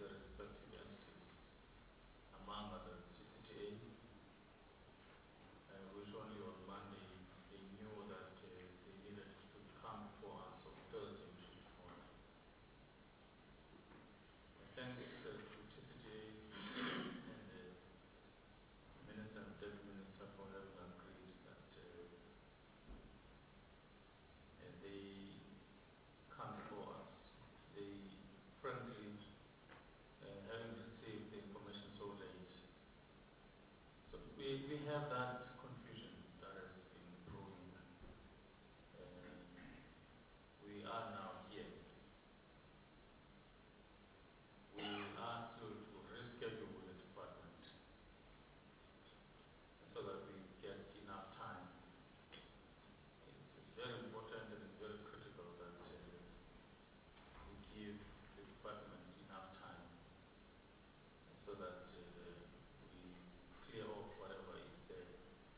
the respective entities, among others CCTA, which only on Monday they knew that they needed to come before us on Thursday, which is tomorrow. Thanks to TCTA and the Minister and Deputy Minister for having agreed that they come before us. They, frankly, having received the information so late, so we have that confusion that has been brewing. We are now here. We asked you to reschedule with the department so that we get enough time. It's very important and it's very critical that we give the department enough time so that we clear off whatever is there.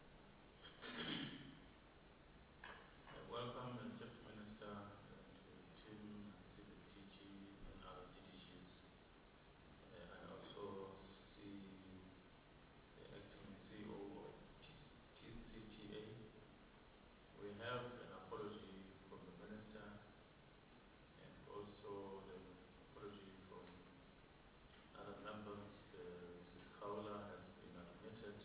Welcome, Deputy Minister, and Tim, CBTG, and other DDGs. I also see the acting CEO of TCTA. We have an apology from the Minister and also the apology from other members. Mrs. Kaula has been admitted.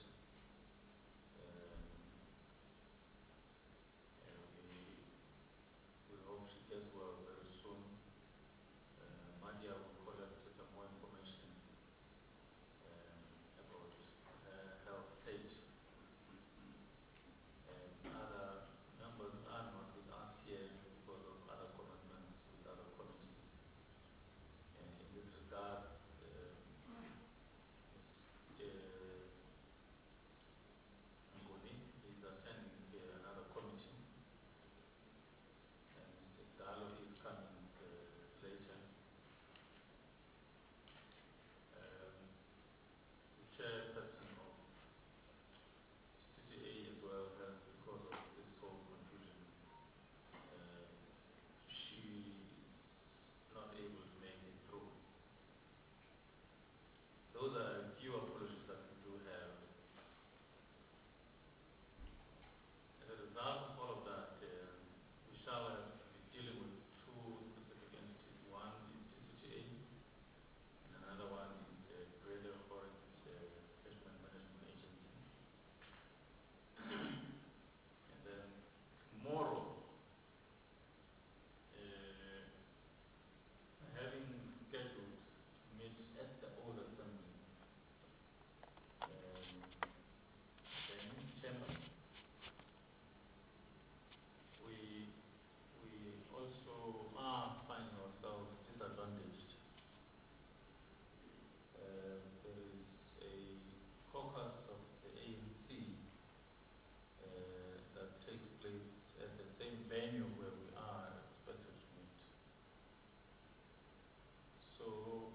We hope she gets well very soon. Madia will collect some more information about her health state. And other members are not with us here because of other commitments with other committees. And in this regard, Mr. Ngoni is attending another committee. And Mr. Dalo is coming later. The chairperson of CCTA as well has, because of this whole confusion, she's not able to make it through. Those are a few apologies that we do have. As a result of all of that, we shall have to be dealing with two specific entities. One is TCTA, and another one is the Greater Forest Catchment Management Agency. And then tomorrow, having scheduled to meet at the Old Assembly, the chamber, we also are finding ourselves disadvantaged. There is a caucus of the ANC that takes place at the same venue where we are expected to meet. So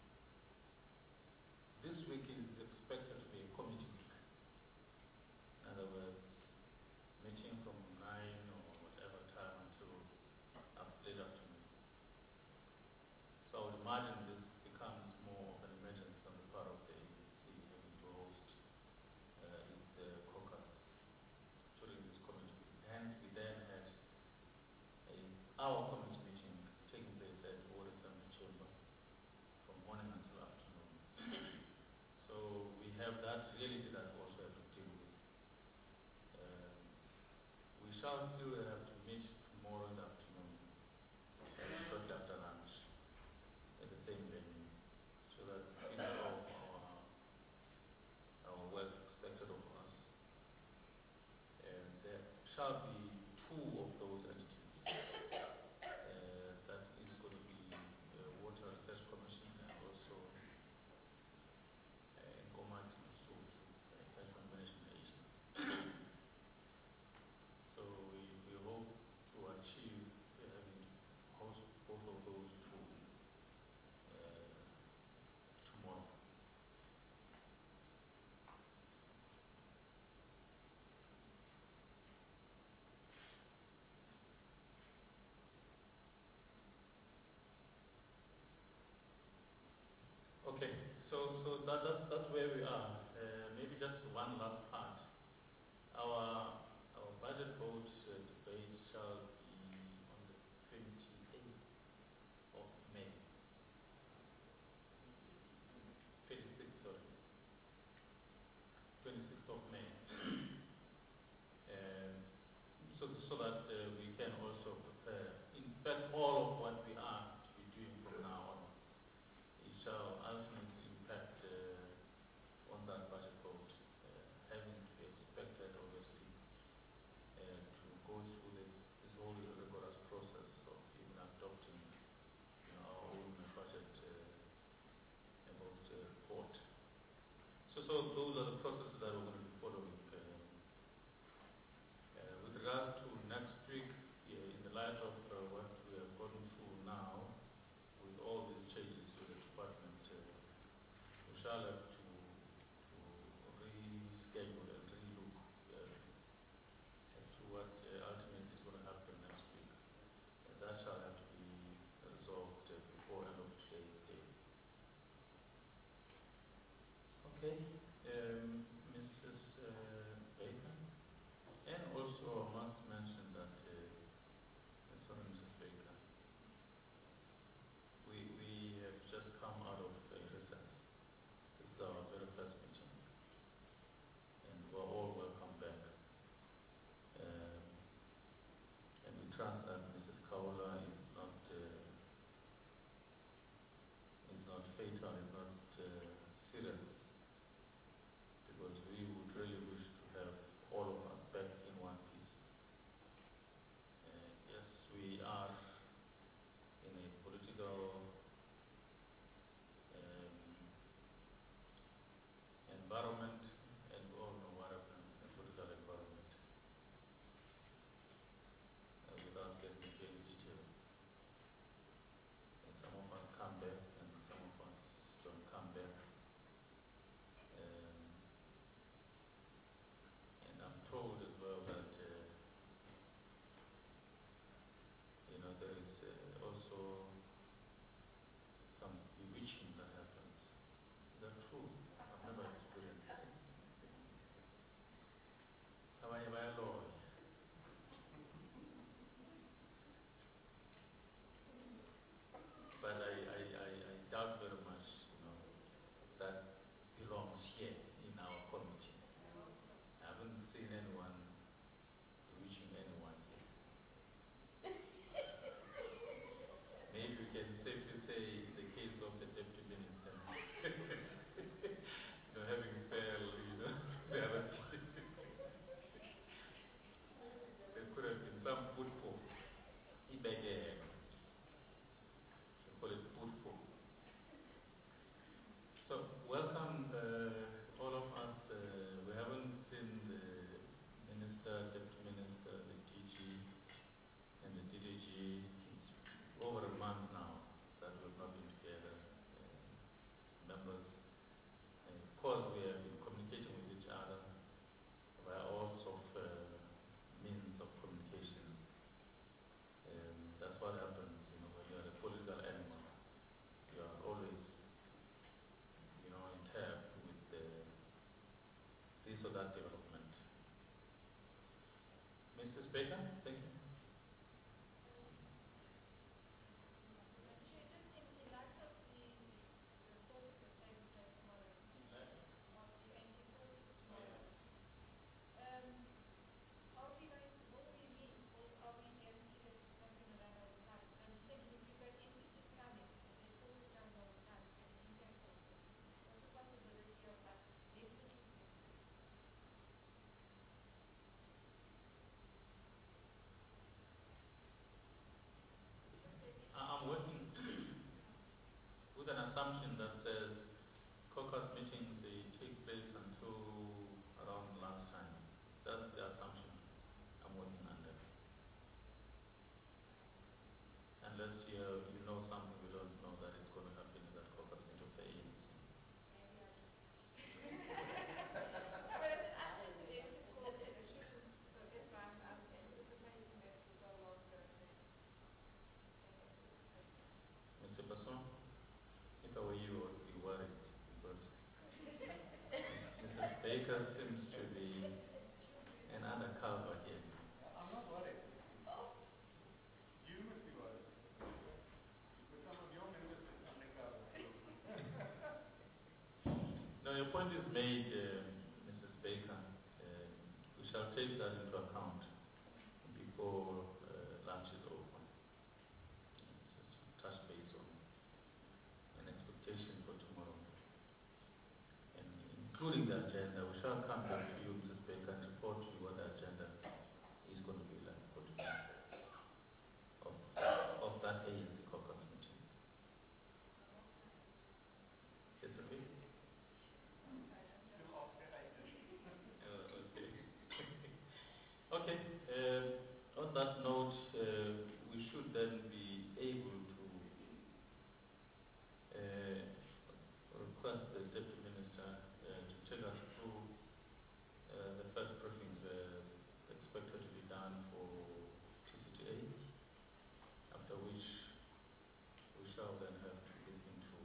this week is expected to be a committee week. In other words, meeting from 9 or whatever time until late afternoon. So I would imagine this becomes more of an emergency on the part of the ANC having to host its caucus during this committee week. Hence, we then had our committee meeting taking place at the Old Assembly Chamber from morning until afternoon. So we have that reality that we also have to deal with. We shall still have to meet tomorrow in the afternoon, shortly after lunch, at the same venue, so that we finish off our work expected of us. And there shall be two of those entities. That is going to be the Water Research Commission and also Nkomati Masutu, Catchment Management Agency. So we hope to achieve having both of those two tomorrow. Okay, so that's where we are. Maybe just one last part. Our budget vote debate shall be on the 28th of May. 26th, sorry. 26th of May. So that we can also prepare. In fact, all of what we are to be doing from now on, it shall ultimately impact on that budget vote, having to be expected, obviously, to go through this whole rigorous process of even adopting our own budget report. So those are the processes that we're going to be following. With regards to next week, in the light of what we are going through now, with all these changes to the department, we shall have to reschedule and relook as to what ultimately is going to happen next week. And that shall have to be resolved before end of today's day. Okay, Mrs. Baker, and also I must mention that, sorry, Mrs. Baker, we have just come out of a recess. This is our very first meeting, and we're all welcome back. And we trust that Mrs. Kaula is not fatal, is not serious, because we would really wish to have all of us back in one piece. Yes, we are in a political environment, and we all know what happens in a political environment, without getting into any detail. And some of us come back, and some of us don't come back. And I'm told as well that there is also some bewitching that happens. Is that true? I've never experienced it. Have I Lord? But I doubt very much, that belongs here in our committee. I haven't seen anyone bewitching anyone here. Maybe we can safely say in the case of the deputy minister, having failed, the other there could have been some footfall. Ibege, we call it footfall. So, welcome all of us. We haven't seen the minister, deputy minister, the DG, and the DDG. It's over a month now that we've not been together. Members, and of course, we have been communicating with each other via all sorts of means of communication. That's what happens, when you're a political animal. You are always, in tap with this or that development. Mrs. Baker, thank you. I'm working with an assumption that says caucus meetings, they take place until around lunchtime. That's the assumption I'm working under. Unless you know something we don't know that is going to happen in that caucus meeting of the ANC. Mr. Basson, if I were you, I would be worried. Baker seems to be an undercover here. I'm not worried. You must be worried. But some of your members is undercover too. No, your point is made, Mrs. Baker. We shall take that into account before lunch is over. Just touch base on an expectation for tomorrow. And including the agenda, we shall come back to you, Mrs. Baker, and report to you what the agenda is going to be like for tomorrow of that ANC caucus meeting. It's okay? Still after 8. Okay. On that note, we should then be able to request the Deputy Minister to take us through the first briefings expected to be done for TCTA, after which we shall then have to look into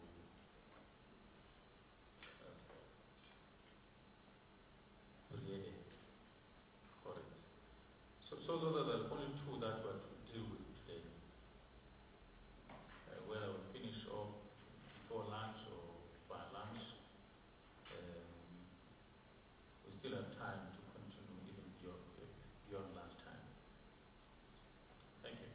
Riede. Correct. So those are the only two that we have to deal with today. Whether we finish off before lunch or by lunch, we still have time to continue even beyond lunch time. Thank you.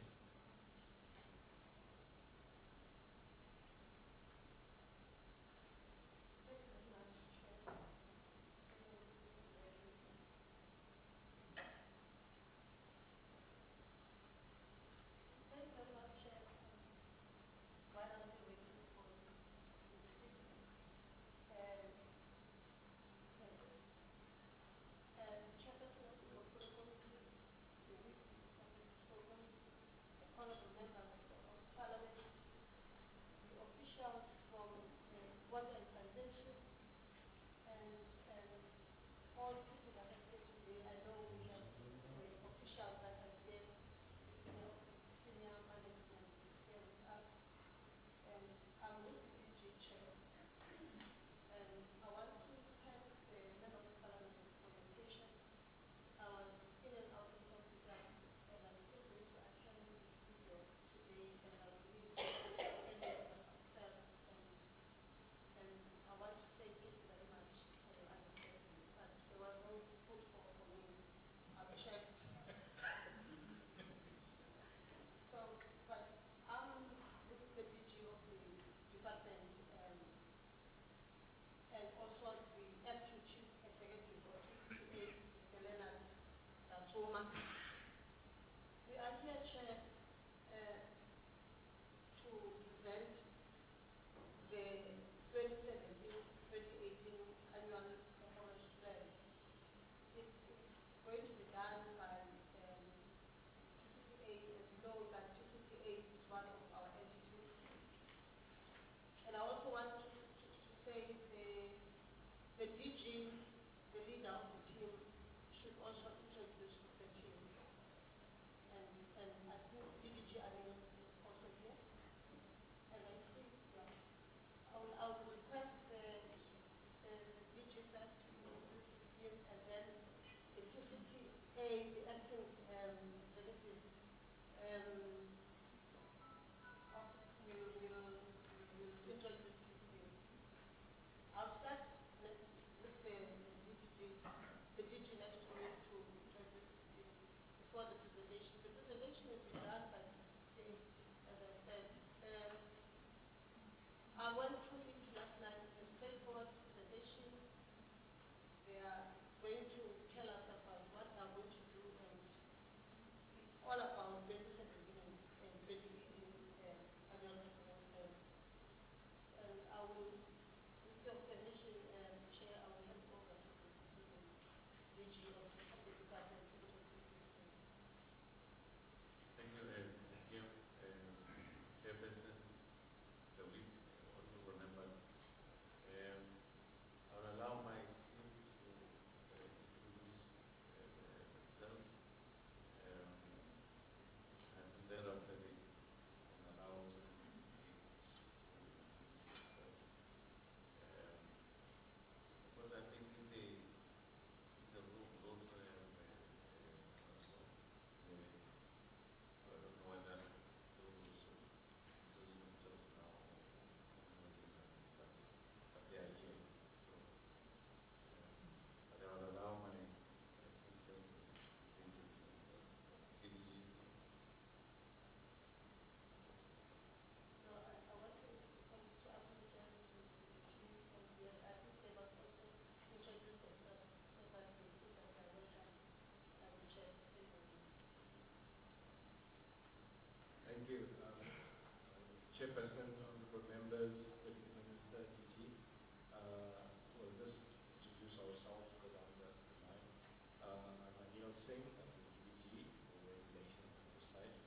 Thank you. Chairperson, honorable members, Deputy Minister, DG. We'll just introduce ourselves because I'm the nine. I'm Anil Singh, I'm the DG for Regulation and Oversight.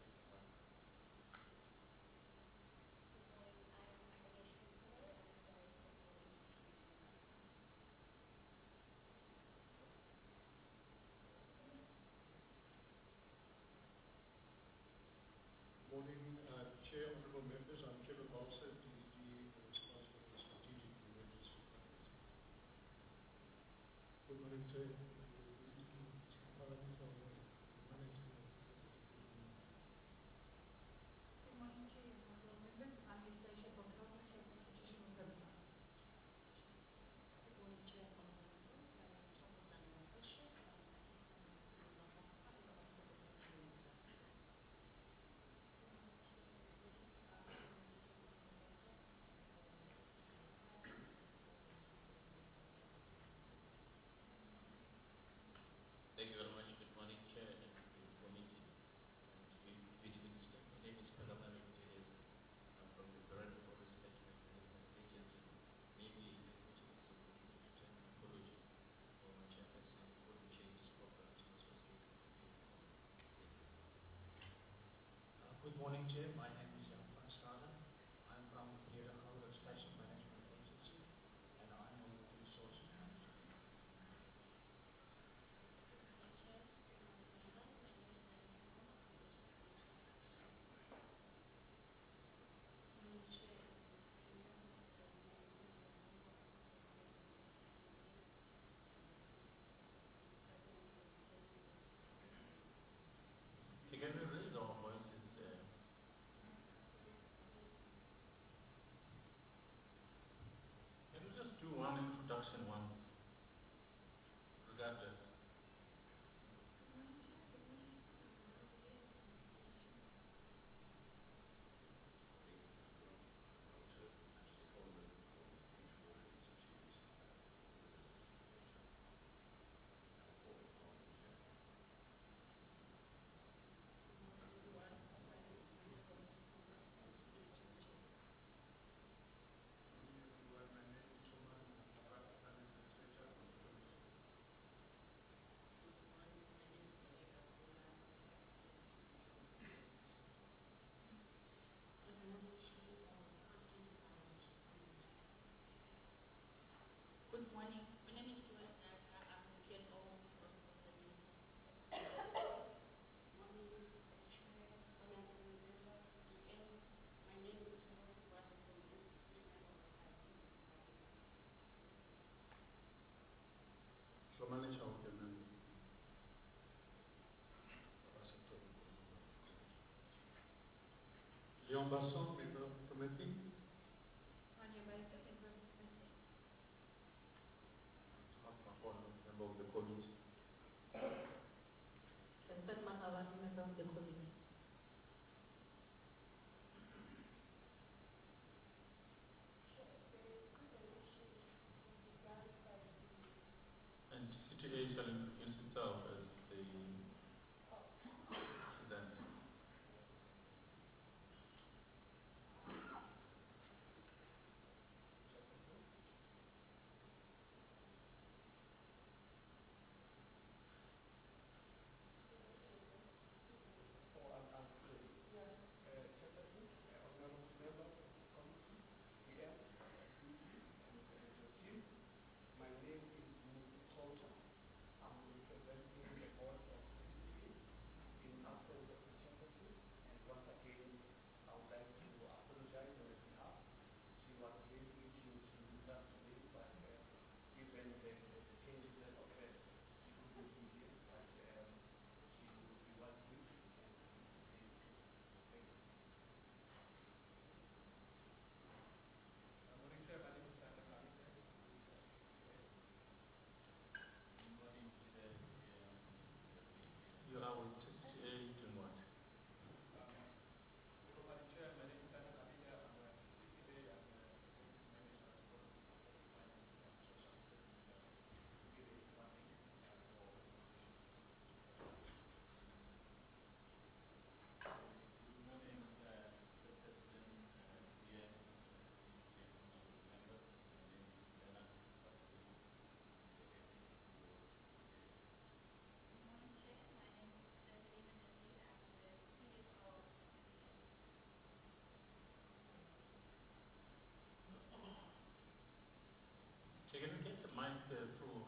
Morning, Chair, honorable members. I'm Kevin Balser, DG, responsible for strategic and emergency finance. Good morning, Chair. Good morning, Chair and honorable members. I'm Anastasia Bokova, Head of Institutional Governance. Good morning, Chair and honorable members. My name is Thokozani Mafashe. I'm Assistant Minister of Office of the Deputy Minister. Thank you very much. Good morning, Chair and the committee and Deputy Minister. My name is Kalamari Teresa. I'm from the Bureau of Forest Management Agency, namely Executive Executive Return Apology for my chairperson for the changes program to associate with the Good morning, Chair. My name is Jan van Staden. I'm from the Gouda Station Management Agency and I'm on the resources manager. Chair, members, my name is Nancy Moore. I'm from the Strategic Chair, in terms of the management of the process of Can we raise our voices? Can we just do one introduction once, regardless? Good morning. My name is Joyce Naka. I'm the PNO for the Minister. Morning, Chair, honorable members, DN. My name is Rose Wasi from Institutional Oversight. Shomani Chaukenan. Leon Basson, member of the committee. Tanya Baker, member of the committee. Member of the committee. Vincent Matawati, member of the committee. And CTA shall introduce itself as the presenter. through.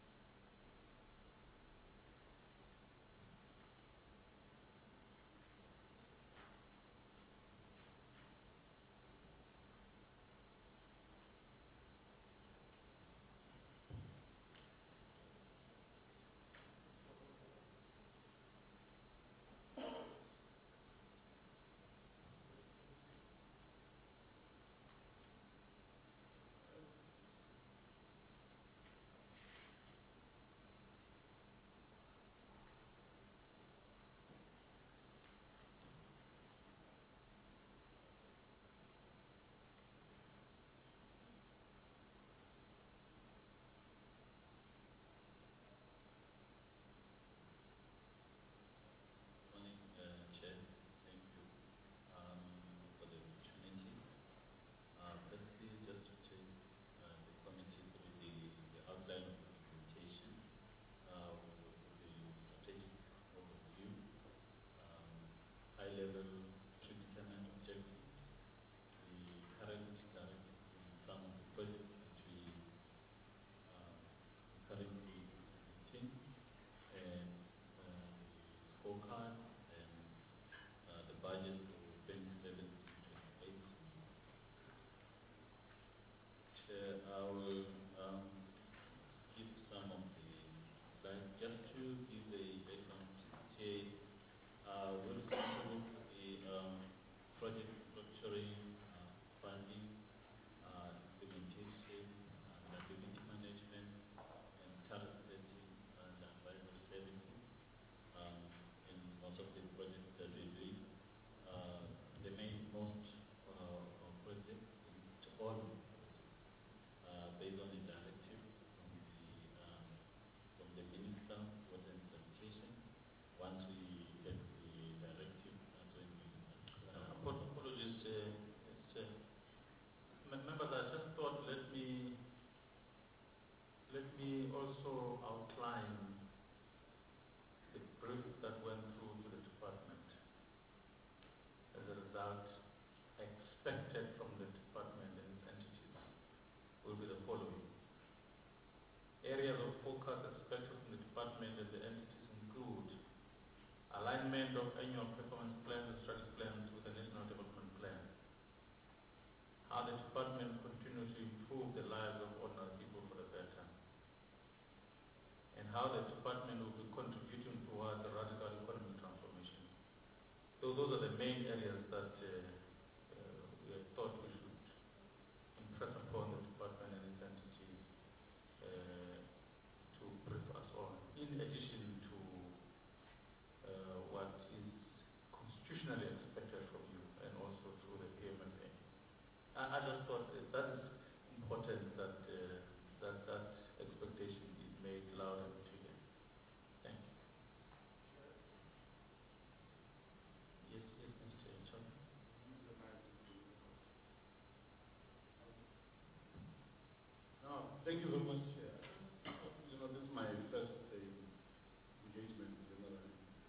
Morning, Chair. Thank you for the opportunity. Firstly, just to take the committee through the outline of implementation, the strategic overview, high-level predetermined objectives, the current directives in some of the projects that we currently implementing, and the scorecard and the budget for 2017-2018. Chair, I will skip some of the slides just to give a background. PCTA we're responsible for the project structuring, funding, implementation, activity management, and tariff setting and advisory services in most of the projects that we do. The most projects, all of the projects, based on the directive from the Minister for the implementation. Once we get the directive, that's when we Apologies, members. I just thought let me also outline the brief that went through to the department. As a result, expected from the department and its entities will be the following. Areas of focus expected from the department and the entities include alignment of annual performance plans and strategic plans with the National Development Plan. How the department continues to improve the lives of ordinary people for the better. And how the department will be contributing towards the radical economic transformation. So those are the main areas that we have thought we should impress upon the department and its entities to brief us on, in addition to what is constitutionally expected from you and also through the PMFA. I just thought that is important that that expectation is made loud and clear. Thank you. Yes, Mr. Chong. Thank you very much, Chair. You know, this is my first engagement with another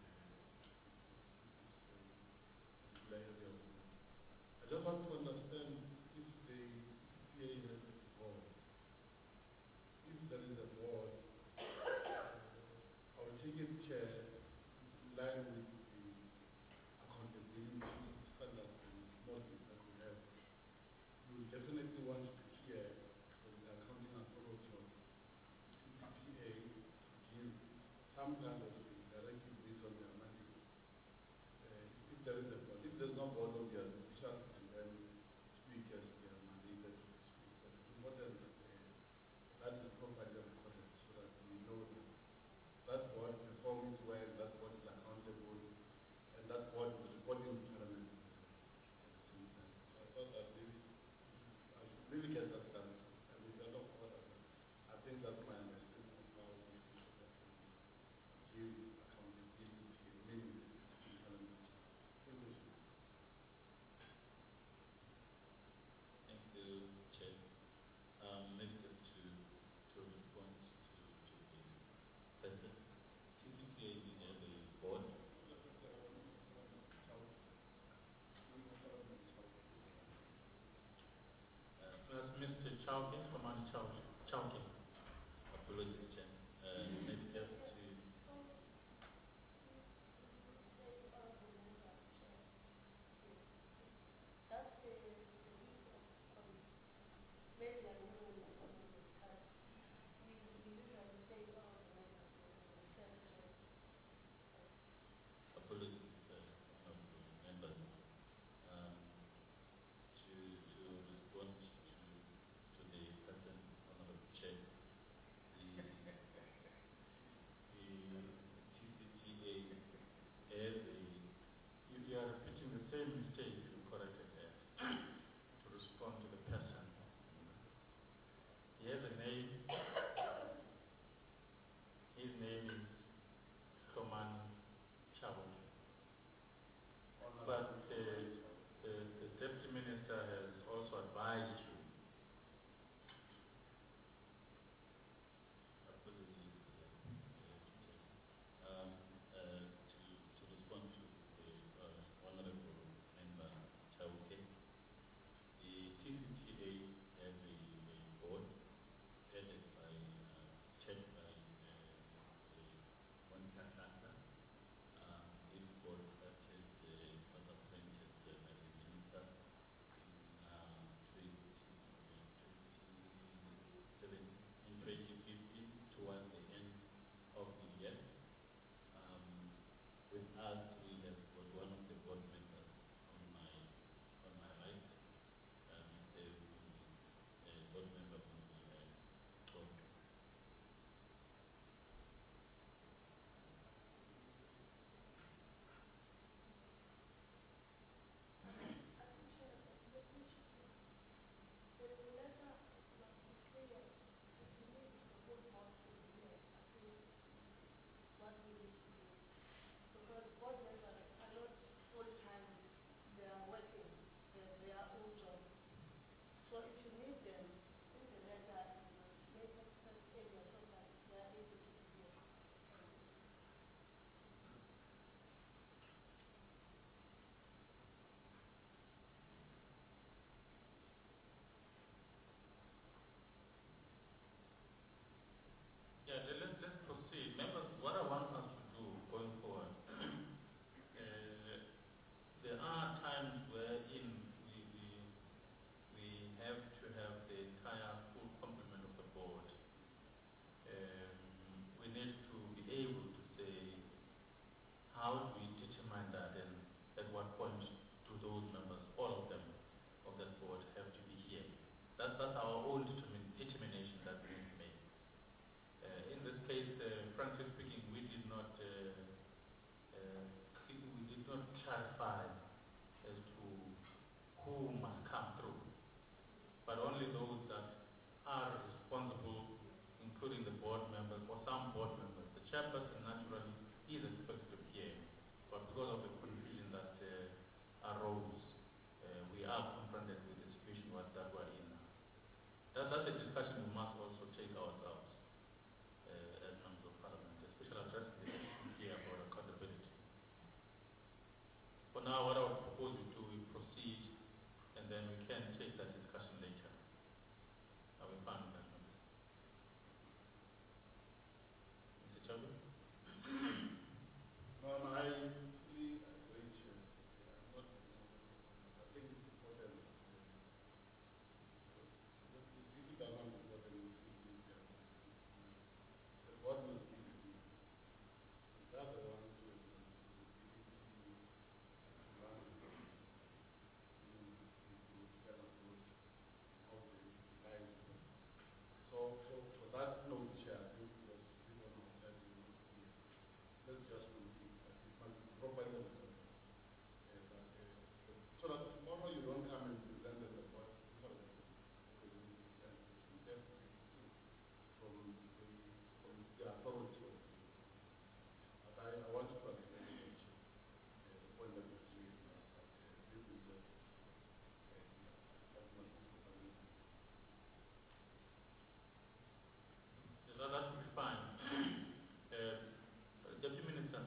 particular area of work. I just want to understand if the PCTA has a board. If there is a board, I will take it, Chair, in line with the accountability standards and models that we have. You will definitely want to hear from the accounting authority of PCTA to give some kind of a directive based on their mandate. If there is a board, if there's no board, obviously, officials can then speak as they are mandated to speak. But it's important that that is properly recorded so that we know that that board performs well, that board is accountable, and that board is reporting to Parliament at the same time. So I thought that maybe I should really get that done. And if you're not bothered, I think that's my understanding of how we should give accountability and meaning to Parliament. Thank you, sir. Thank you, Chair. Maybe just to respond to the question. PCTA did have a board. That's Mr. Chowkin, Command Chowkin. Apologies, Chair. Maybe just to maybe I know when you're coming to discuss. We usually say all the members except chair. apologies, honorable members. Um, to respond to the person, honorable Chair, the TCTA as a You are repeating the same mistake you corrected there to respond to the person. He has a name. His name is Soman Chabot. But the Deputy Minister has also advised you. apologies, to respond to the honorable member Chauke, the TCTA has a board headed by, chaired by Monica Sasa. This board that was appointed by the minister in 2015 towards the end of the year. With us, we have got one of the board members on my right, the board member from the top. Because board members are not full-time, they are working their own job. So if you need them in the letter, you must make it such area so that they are able to be here. Yeah, let's proceed. Members, what I want us to do going forward, there are times wherein we have to have the entire full complement of the board. We need to be able to say, how do we determine that, and at what point do those members, all of them, of that board have to be here? That's our own determination that we need to make. In this case, frankly speaking, we did not clarify as to who must come through, but only those that are responsible, including the board members or some board members. The chairperson naturally is expected to be here, but because of the confusion that arose, we are confronted with the situation that we're in now. That's a discussion we must also take ourselves as members of parliament, especially addressing the issue here about accountability. For now, what I would propose we do, we proceed, and then we can take that discussion later. Are we fine with that, members? Mr. Chairman? No, I fully agree, Chair. I'm not, I think it's important. If it does not important, we should be there. The board must be the leader. The other one to run So for that note, Chair, I think it was people outside the room here. Let's just proceed. It must be properly recorded. So that tomorrow you don't come and present as a board different representative and you have to be true from the authority of the but I want to acknowledge the point that was made now that this is just that must be properly. That will be fine. Deputy Minister,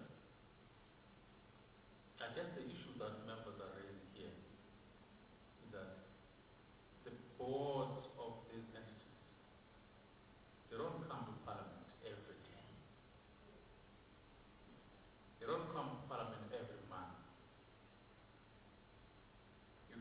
I guess the issue that members are raising here is that the boards of these entities, they don't come to Parliament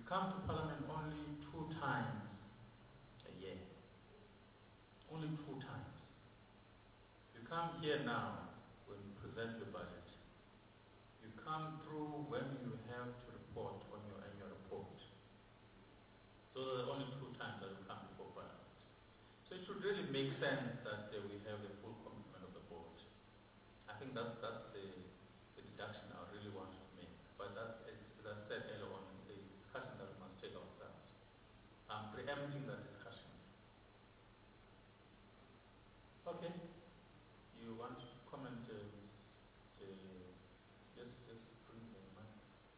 come to Parliament only 2 times a year. Only 2 times. You come here now when you present your budget. You come through when you have to report on your annual report. So there are only 2 times that you come before Parliament. So it should really make sense that we have the full complement of the board. I think that's the deduction I really want to make. But that's, as I said earlier on, the discussion that we must take ourselves. I'm preempting that discussion. Okay. You want to comment? Just bring the mic.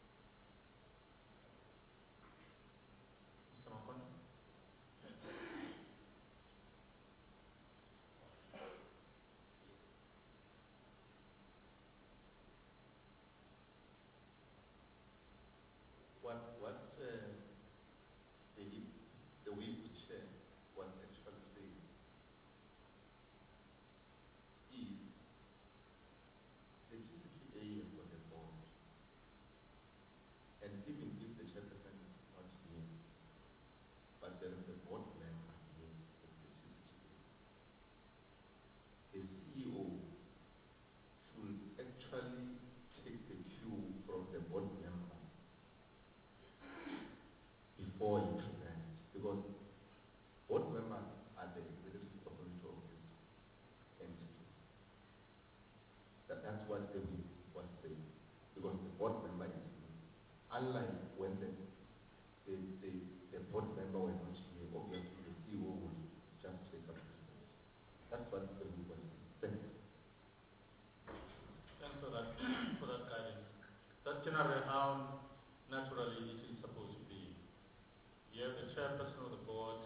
Mr. Makone? What the way we share was actually saying is the TCPA has got a board, and even if the chairperson is not here, but there is a board member here of the TCPA, the CEO should actually take the cue from the board member before he presents, because board members are the executive authority of this entity. That's what the whip was saying, because the board member is here. Unlike when the board member were not here, obviously the CEO will just take up business. That's what the whip was saying. Thanks. Thanks for that, for that guidance. That's generally how naturally it is supposed to be. You have the chairperson of the board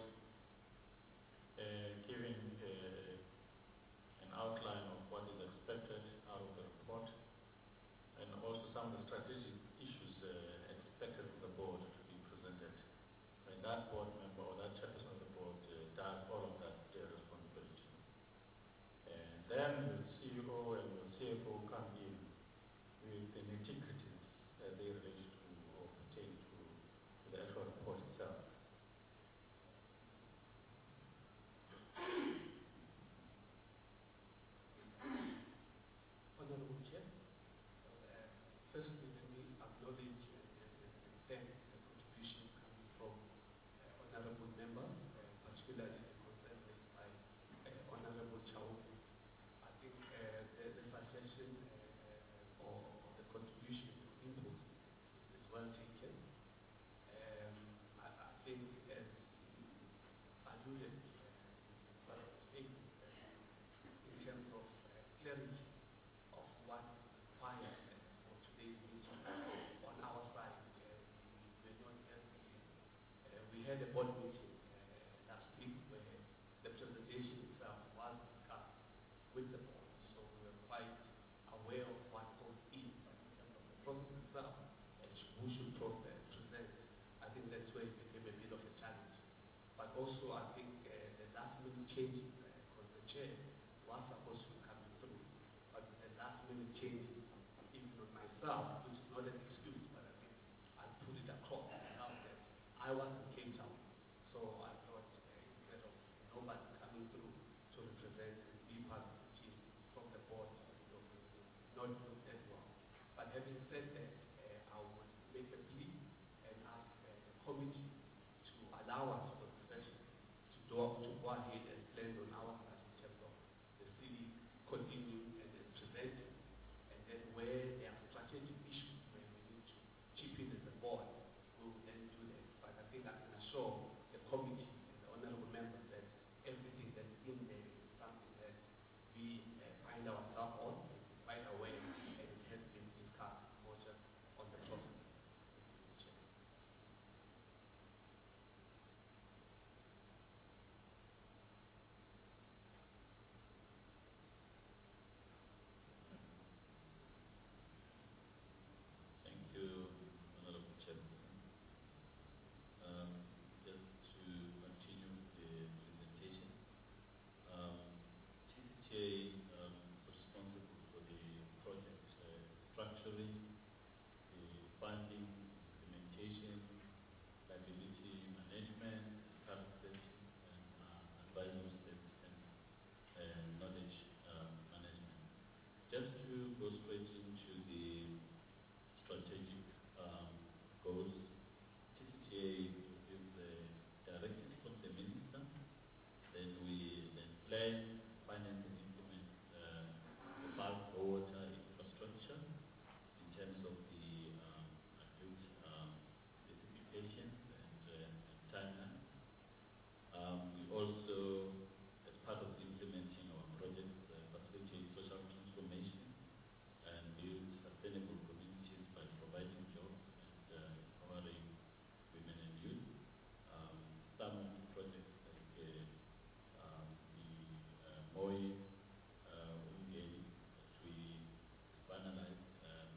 giving an outline of what is expected out of the report, and also some of the strategic issues expected from the board to be presented. And that board member or that chairperson of the board does all of that responsibility. And then the CEO and the CFO come in with the nitty-gritties that they relate to or pertain to the actual report itself. Honorable Chair, firstly, let me acknowledge and thank the contribution coming from honorable members, particularly the concern raised by Honorable Chauke. I think the suggestion or the contribution or input is well taken. I think as alluded what was stated in terms of clarity of what is required for today's meeting on our side, we were not as we had a board meeting last week where the presentation itself was discussed with the board, so we were quite aware of what goes in, but in terms of the process itself and who should present, I think that's where it became a bit of a challenge. But also I think the last minute changes, because the chair was supposed to be coming through, but the last minute changes, even on myself, which is not an excuse, but I think I put it across now that I was in Cape Town, so I thought instead of nobody coming through to represent and be part of the team from the board, it would obviously not look that well. But having said that, I would make a plea and ask the committee to allow us for the session to go ahead and plan on our side in terms of the city continuing and then presenting, and then where there are strategic issues where we need to chip in as a board, we will then do that. But I think I can assure the committee and the honorable members that everything that's in there is something that we find ourselves on, and we're quite aware, and it has been discussed, more just on the process. Thank you, Honorable Chairperson. Just to locations and timelines. We also, as part of implementing our projects, facilitate social transformation and build sustainable communities by providing jobs and empowering women and youth. Some of the projects like the MOI Umgeni that we finalized,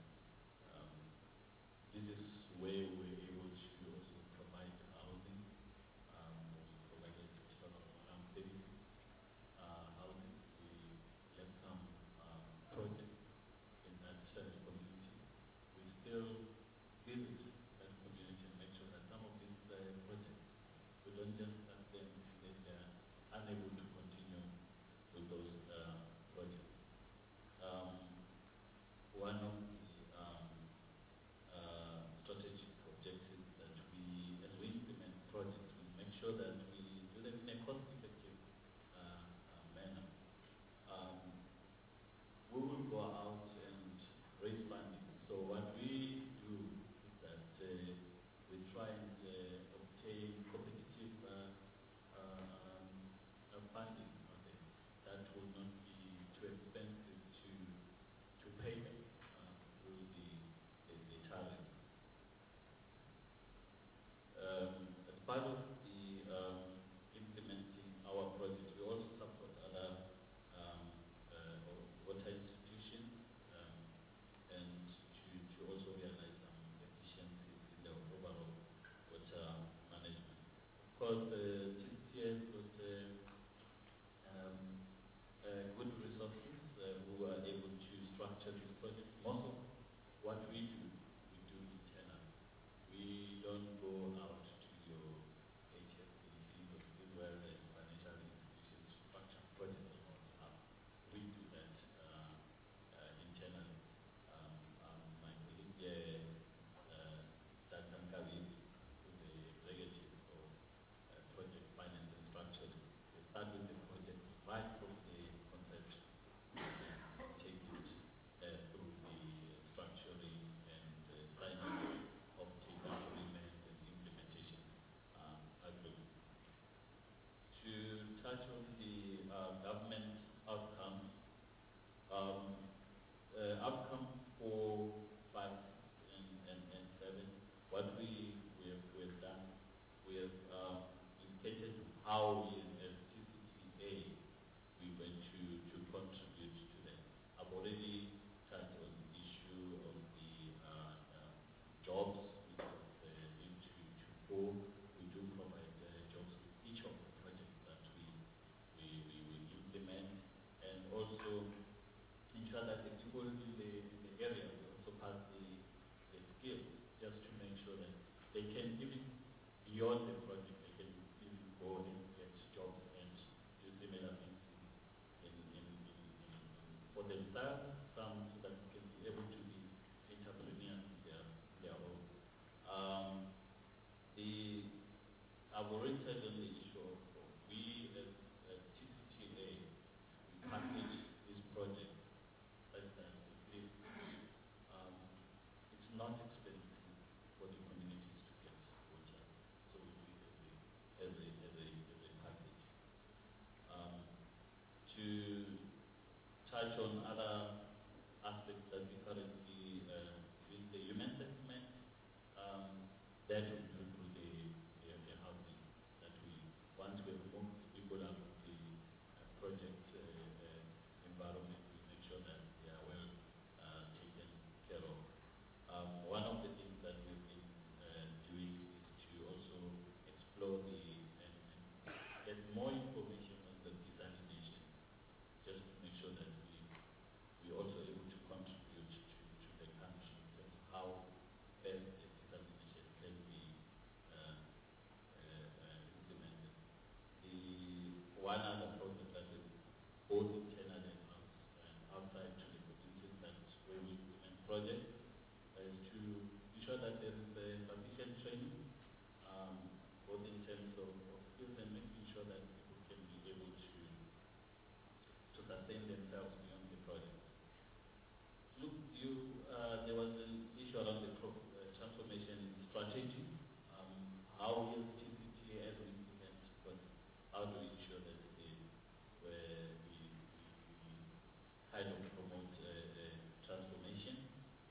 this is where we were able to also provide housing. We provided a total of around 36 housing. We led some projects in that community. We still visit that community and make sure that some of these projects, we don't just start them and then they are unable to continue with those projects. One of the strategic objectives that we, as we implement projects, we make sure that we do them in a cost-effective manner. We will go out and raise funding. So what we do is that we try and obtain competitive funding that will not be too expensive to pay them through the tariffs. As part of the implementing our projects, we also support other water institutions and to also realize some efficiencies in the overall water management. Of course, the TCS got good resources who are able to structure this project. Most of what we do internally. We don't go out to your HSBC or where the financial institutions structure projects on our behalf. We do that internally. My colleague here, Dr. Kavi, who's the executive for project finance and structuring, they start with the project right from the concept and take it through the structuring and signing of the agreement and implementation agreement. To touch on the government outcomes, outcome 4, 5, and 7, what we have done, we have indicated how we as TCTA we were to contribute to that. I've already touched on the issue of the jobs, which is linked to 4. We do provide jobs with each of the projects that we implement, and also ensure that the people in the area will also pass the skills, just to make sure that they can even beyond the project, they can even go and get jobs and do similar things for themselves, some so that they can be able to be entrepreneurs in their own. I've already touched on the issue of we as TCTA, we package this project such that it's not expensive for the communities to get water. So we do it as a package. To touch on other aspects that we currently with the human settlement, that will do through the housing that we, once we have moved people out of the project environment, we make sure that they are well taken care of. One of the things that we've been doing is to also explore and get more information on the desalination, just to make sure that we also able to contribute to the country in terms of how best the desalination can be implemented. One other project that is both internal and outside to the communities, that's where we implement projects, is to ensure that there is sufficient training, both in terms of skills and making sure that people can be able to sustain themselves beyond the project. Look, there was an issue around the transformation strategy. how we as TCT as we implement, but how do we ensure that we kind of promote transformation.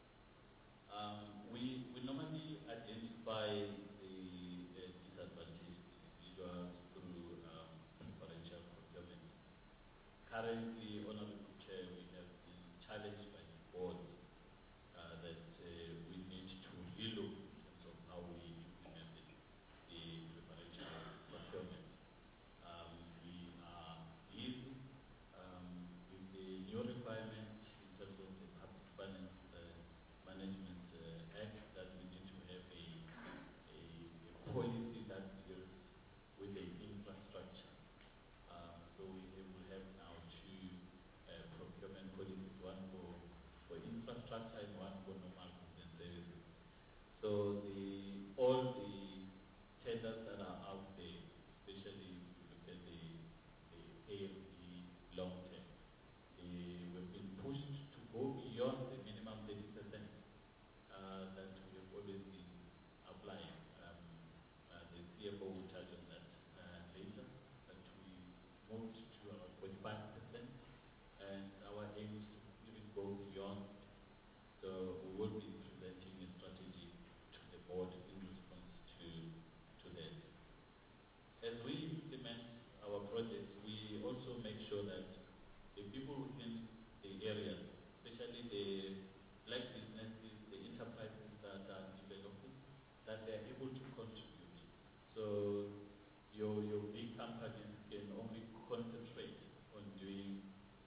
We normally identify the disadvantaged individuals through preferential procurement. Currently, Honorable Chair, we have been challenged by the board that we need to relook in terms of how we implemented the preferential procurement. We are busy with the new requirement in terms of the Public Finance Management Act that we need to have a policy that deals with the infrastructure. So we will have now two procurement policies, one for infrastructure and one for normal goods and services. So all the tenders that are out there, especially if you look at the AFD long term, we've been pushed to go beyond the minimum 30% that we have always been applying. The CFO will touch on that later, that we moved to about 45%, and our aim is to even go beyond. So we will be presenting a strategy to the board in response to that. As we implement our projects, we also make sure that the people within the areas, especially the black businesses, the enterprises that are developing, that they are able to contribute. So your big companies can only concentrate on doing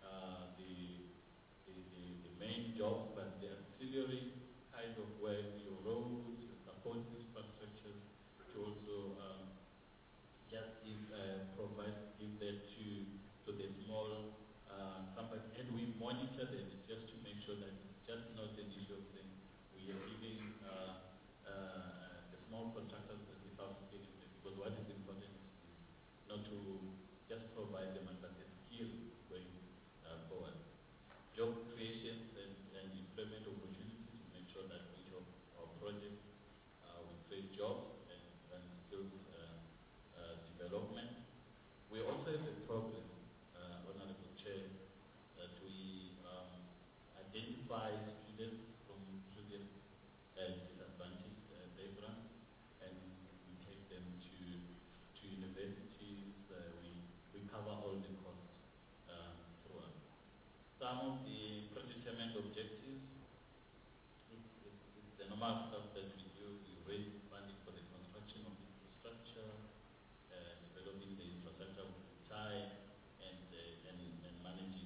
the main jobs, but the ancillary kind of work, your roads, your support infrastructure, to also just give that to the small companies, and we monitor them just to make sure that it's just not an issue of saying we are giving the small contractors without getting them, because what is important is not to just provide them, but the skill going forward. Job creation and employment opportunities to make sure that each of our projects will create jobs and skills development. We also have a program, Honorable Chair, that we identify students from student disadvantaged backgrounds, and we take them to universities. We cover all the costs throughout. Some of the predetermined objectives, it's the normal stuff that we do. We raise funding for the construction of infrastructure, developing the infrastructure with time, and managing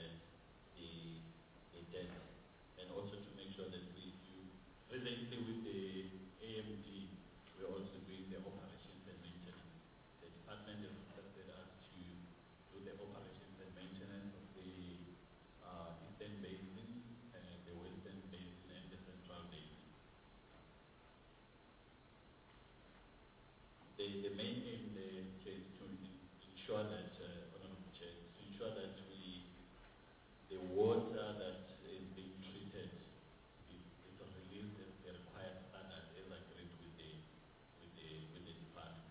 the debt, and also to make sure that we do. Presently with the AMD, we're also doing the operations and maintenance. The department has requested us to do the operations and maintenance of the Eastern Basin, the Western Basin, and the Central Basin. The main aim there is to ensure that, Honorable Chair, to ensure that the water that is being treated is released at the required standard as agreed with the department.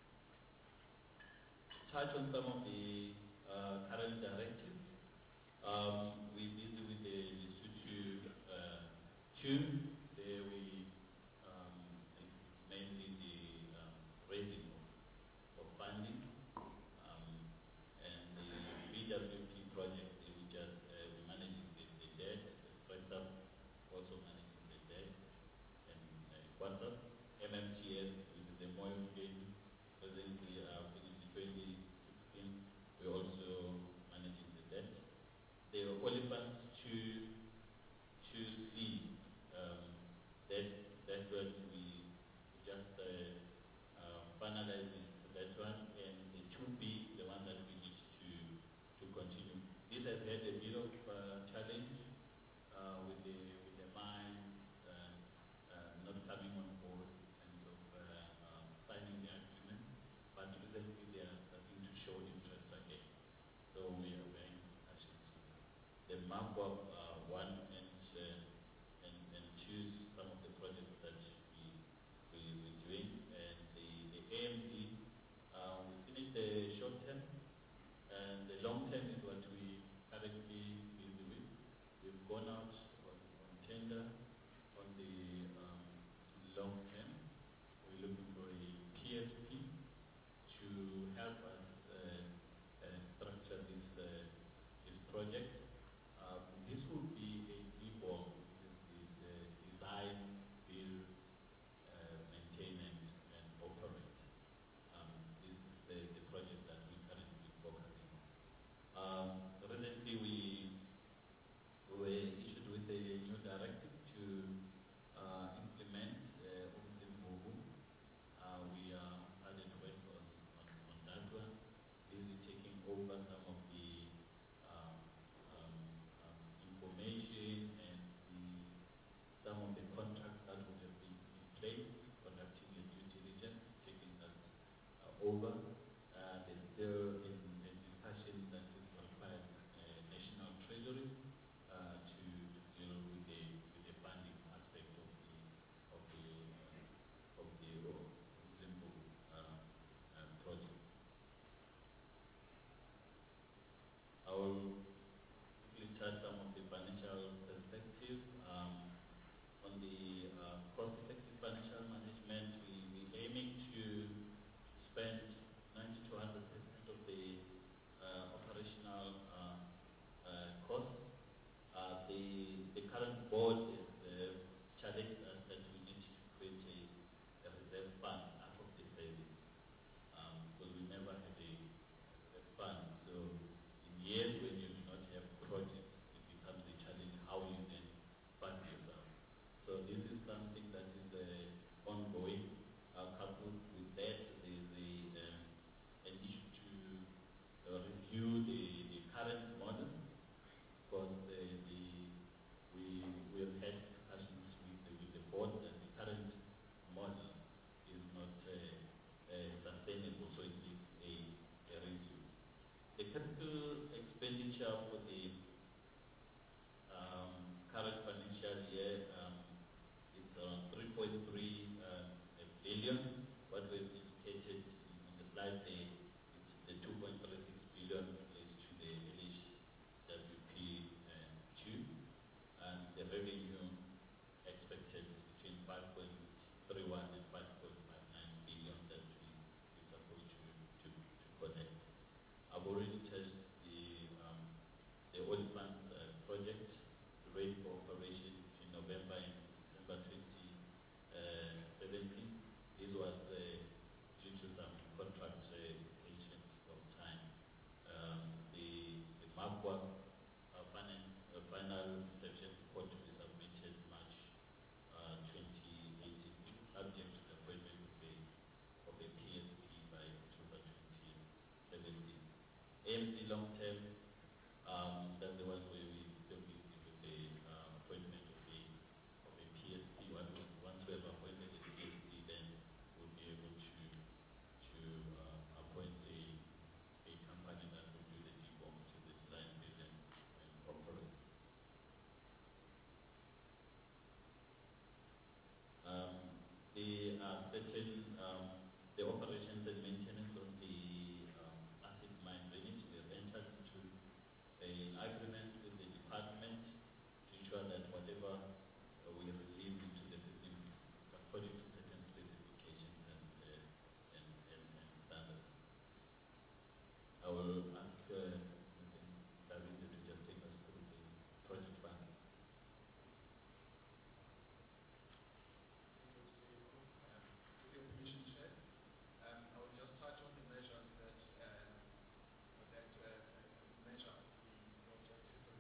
Touch on some of the current directives. We're busy with the Lesotho 2. There it's mainly the raising of funding, and the BWP project, we managing the debt. Straight also managing the debt, and WhatsApp, MMTS, which is the Moyo Game, presently finished in 2016. We're also managing the debt. The Olifants to see that one we just finalizing that one, and the 2B, the one that we need to continue. This has had a bit of challenge with the mines not coming on board in terms of signing the agreement, but recently they are starting to show interest again. So we are in discussions with the MAPWAP 1 and choose some of the projects that we're doing, and the we've gone out on tender on the long term. We're looking for a PSP to help us structure this project. This would be a DBOM. This is design, build, maintain and operate. This is the project that we're currently focusing on. Recently we were issued with a new directive to implement Umzimvubu. We are hard at work on that one. Busy taking over some of the information and some of the contracts that would have been in place, conducting a due diligence, taking that over. There's still a discussion that is required National Treasury to deal with the funding aspect of the Zimbu project. I will quickly touch some of the financial perspective. On the cost-effective financial management, we're aiming to spend 90 to 100% of the operational costs. The current board is challenged us that we need to create a reserve fund out of the savings, because we never had a reserve fund. So in years when you do not have projects, it becomes a challenge how you then fund yourself. So this is something that is ongoing. Coupled with that, there is an issue to review the current model, because we have had discussions with the board that the current model is not sustainable, so it needs a review. The capital expenditure for the current financial year is around 3.3 billion. What we've indicated on the slide there, it's the 2.36 billion relates to the LHWP2, and the revenue expected is between 5.31 and 5.59 billion that we're supposed to connect. I've already touched the oil funds project, ready for operation between November and December 2017. This was due to some contract extensions of time. The MAPWA final inspection report to be submitted March 2018, subject to the appointment of a PSP by October 2017. AMC long term, that's the one where we still busy with the appointment of a PSP. Once we have appointed a PSP, then we'll be able to appoint a company that will do the DBOM, which is the design, build and operate. The operations and maintenance of the acid mine drainage, we have entered into an agreement with the department to ensure that whatever we release into the system is according to certain specifications and standards. I will ask David to just take us through the project fund. With your permission, Chair, I will just touch on the measures that measure the objectives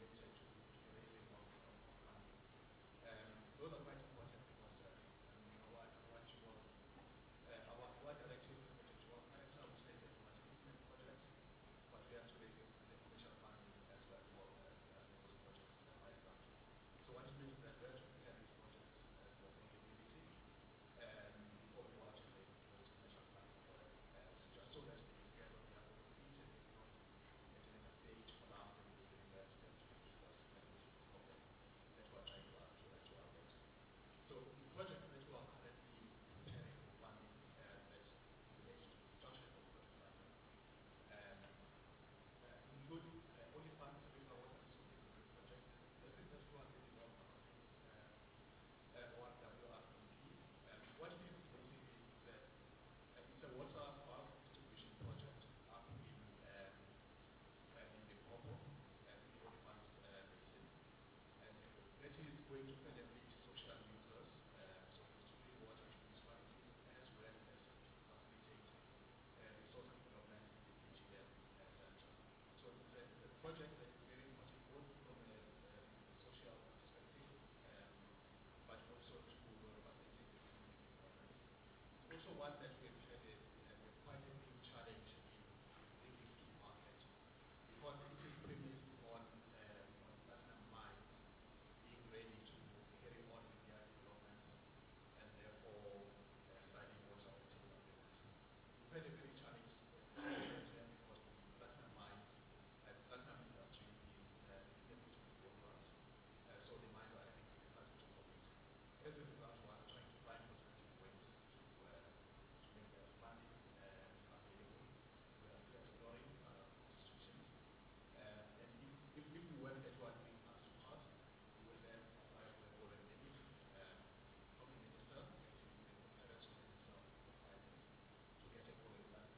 project that is very important both from a social perspective, but also to facilitate the community development. It's also one that we have had quite a big challenge in bringing to market because it is premised on platinum mines being ready to carry on with their developments and therefore signing water offtake agreements. We've had a very challenging situation because the platinum mines and platinum industry is in the midst of bureaucrats, so the mines are having difficulty to commit. As a result, we are trying to find alternative ways to make their funding available. We are still exploring institutions. And if we work at what we asked to us, we will then apply for a golden permit from the minister, actually the Conference Minister of Finance, to get a golden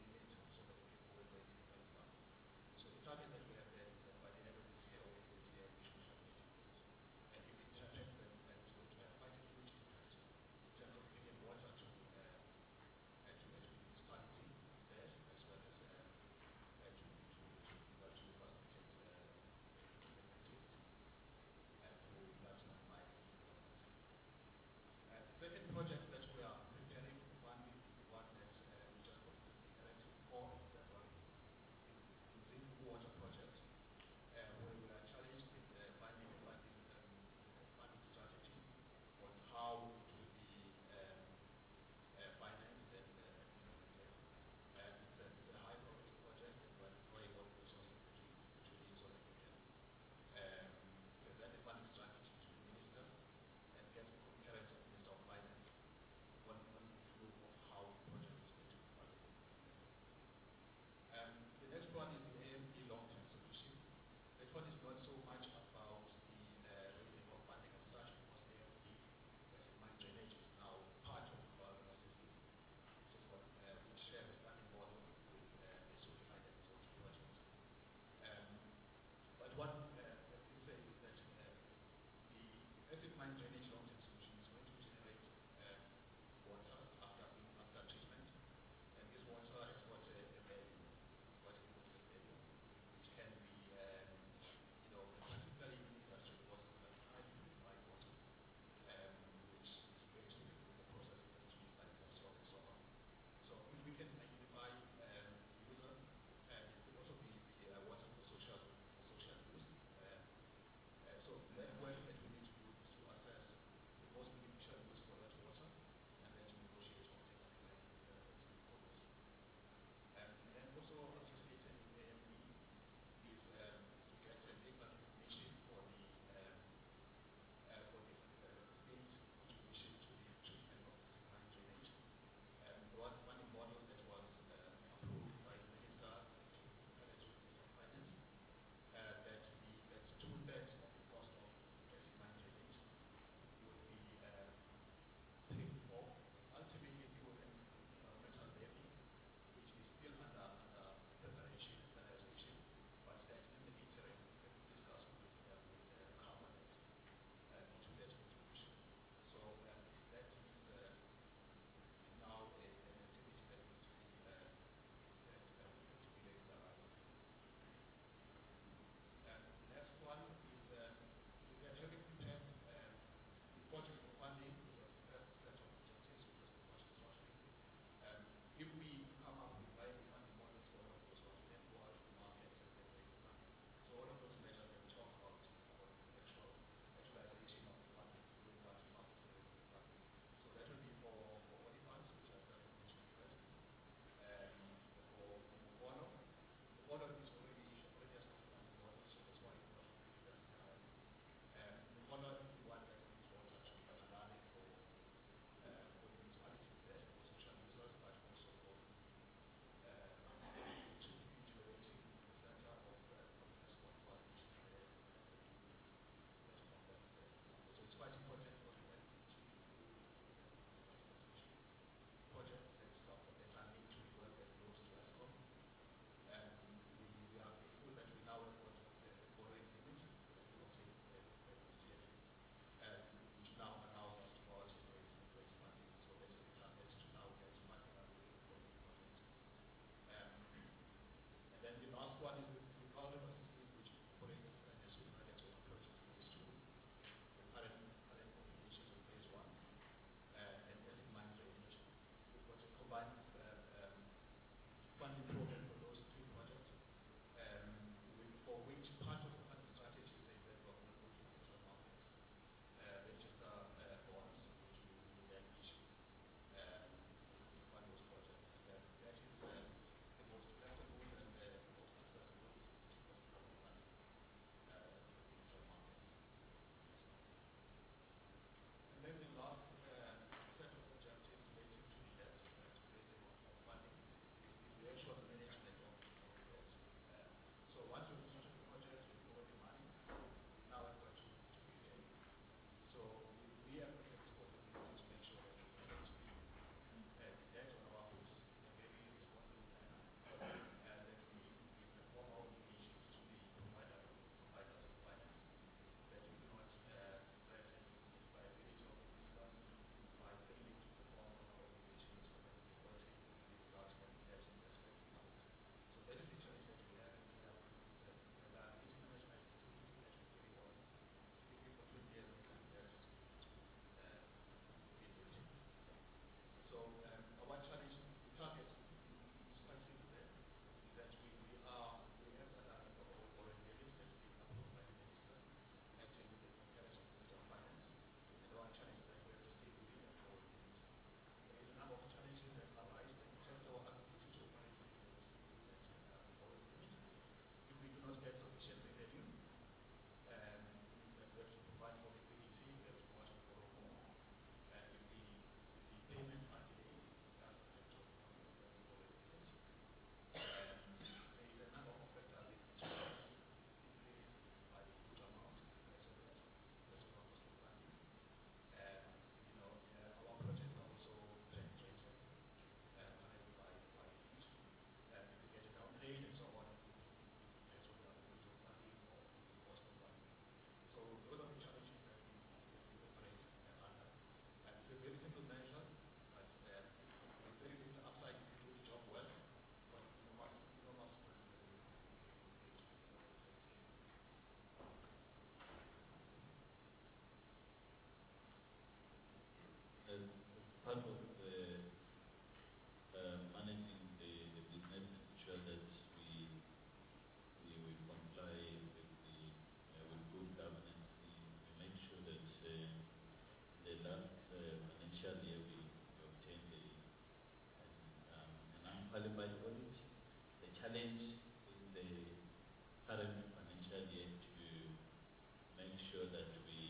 qualified audit. The challenge in the current financial year to make sure that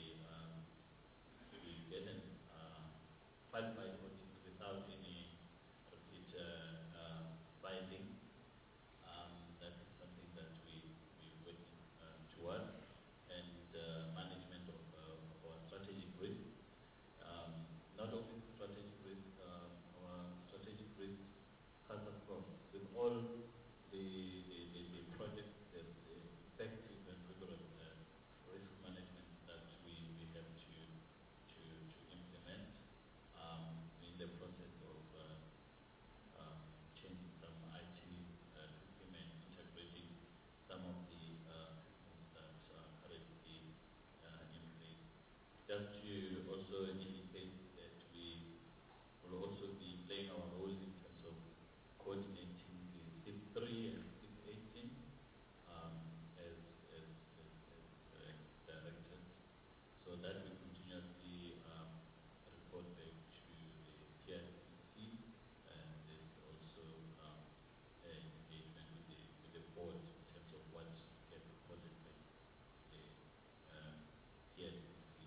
we get a qualified audit without any repeat filing. That is something that we're working toward, and management of our strategic risk. Not only strategic risk, our strategic risks cuts across with all the projects, the effective and rigorous risk management that we have to implement in the process of changing some IT system and integrating some of the systems that are currently in place. Just to also indicate that we will also be playing our role in terms of coordinating the SIP 3 and SIP 18 as directed, so that we continuously report back to the PICC, and there's also engagement with the board in terms of what get reported back to the PICC.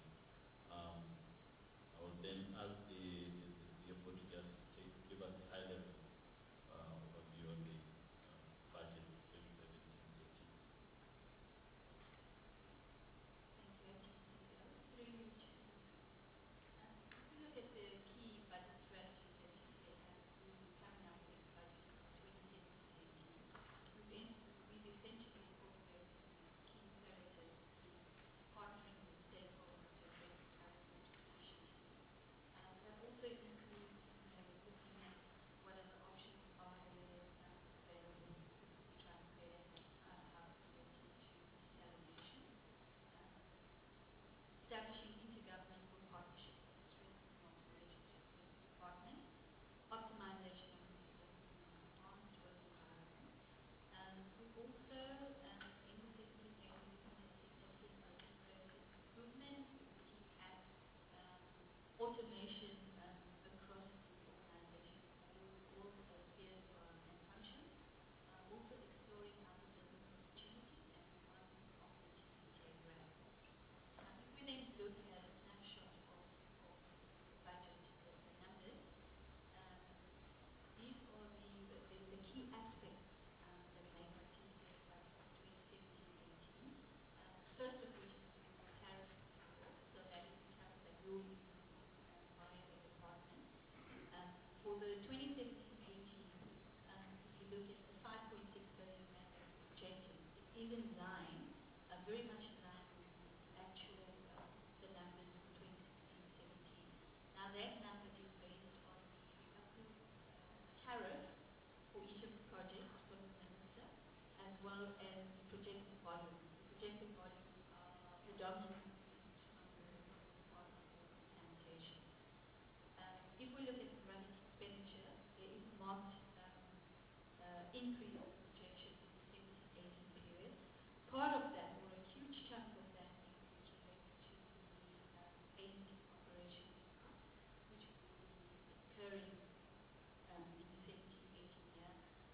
I will then ask the CFO to just give us a high-level overview on the budget 2017-18. Thank you, Acting CEO. Through you, Chair. If we look at the key budget strategies that you see as we coming up with budget for 2017-18, we've essentially incorporated these key imperatives through partnering with stakeholders to address current issues. That also includes looking at what are the options are there available to try and create a path directly to desalination. Establishing intergovernmental partnerships that strengthen the relationship with partners, optimization of resources in an advanced work environment. We've also, in the 17-18, looking at significant IT process improvements. We're looking at automation across the organization, all spheres and functions. Also exploring other business opportunities and advancement of the TCK brand. If we then look at a snapshot of the budget, the numbers, these are the key aspects that make up TCK's budget for 2017-18. First of which is to do with tariff approval, so that is the tariff that will be received via a department. For the 2017-18, if you look at the 5.6 billion rand that we're projecting, it is in line, very much in line with the actual the numbers for 2016-17. Now that number is based on the approved tariff for each of the projects from the minister, as well as the projected volumes. The projected volumes are predominantly linked to the Department of Sanitation. If we look at the running expenditure, there is a marked increase in projections in the 17-18 period. Part of that, or a huge chunk of that increase, relates to the ANP operations costs, which will be incurring in the 17-18 year.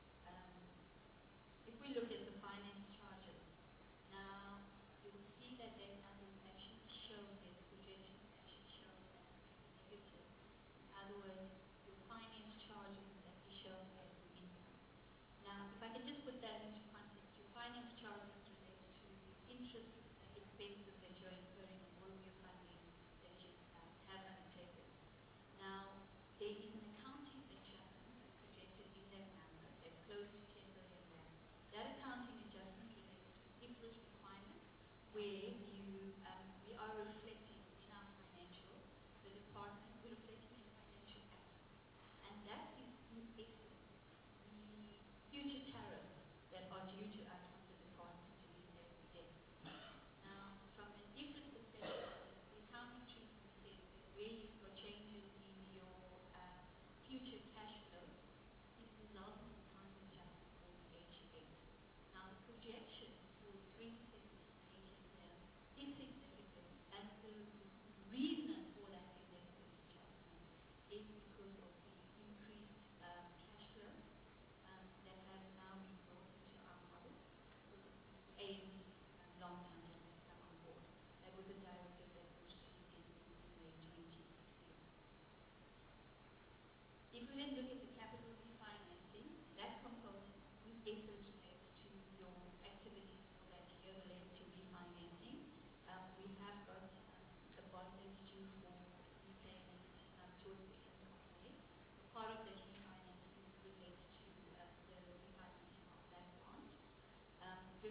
If we look at the finance charges, now you'll see that that number is actually shown there, the projection is actually shown as negative. In other words, your finance charges is actually shown as an income. Now, if I can just put that into context, your finance charges relates to the interest expenses that you're incurring on all of your funding that you have undertaken. Now, there is an accounting adjustment that's projected in that number that's close to 10 billion rand. That accounting adjustment relates to IFRS requirements, where we are reflecting in our financials, the department, we're reflecting in financial assets. And that is, in essence, the future tariffs that are due to us from the department to repay the debt. Now, from an IFRS perspective, the accounting treatment says that where you've got changes in your future cash flows, it results in a time adjustment called the H8. Now, the projection for the 2017-18 year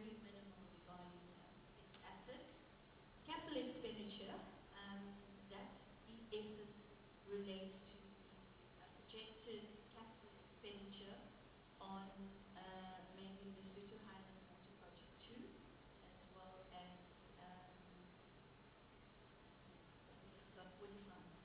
very minimal regarding fixed assets. Capital expenditure, that in essence relates to the projected capital expenditure on mainly Lesotho Highlands Water Project 2, as well as Waterfront.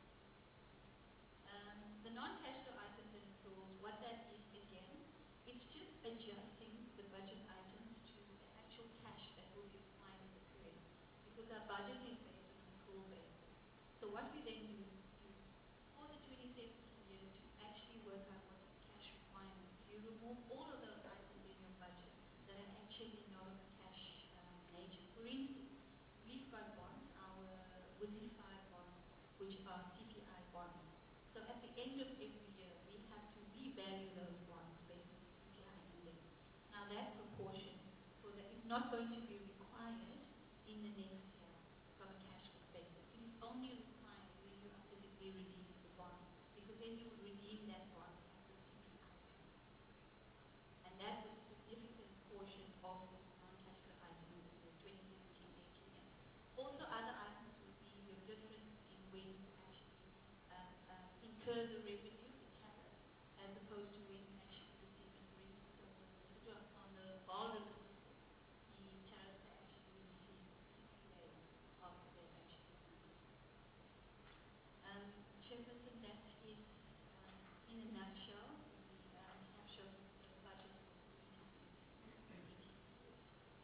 The non-cash flow items and accruals, what that is again, it's just adjusting the budget items to the actual cash that will be applied in the period, because our budgeting is based on an accrual basis. So what we then do for the 2017 year to actually work out what's the cash requirements, you remove all of those items in your budget that are actually not of a cash nature. For instance, we've got bonds, our WSI 5 bonds, which are CPI bonds. So at the end of every year, we have to revalue those bonds based on the CPI index. Now that proportion is not going to be required in the next year from a cash perspective. It is only required when you are physically redeeming the bond, because then you would redeem that bond at the CPI piece. And that was a significant portion of the non-cash flow item in the year 2017-18 year. Also, other items would be your difference in when you actually incur the revenue, the tariff, as opposed to when you actually receive it. For instance, on the Baldwin system, the tariffs are actually received 60 days after they've actually been received. Chairperson, that is, in a nutshell, the snapshot of the budget for 2017-18 year.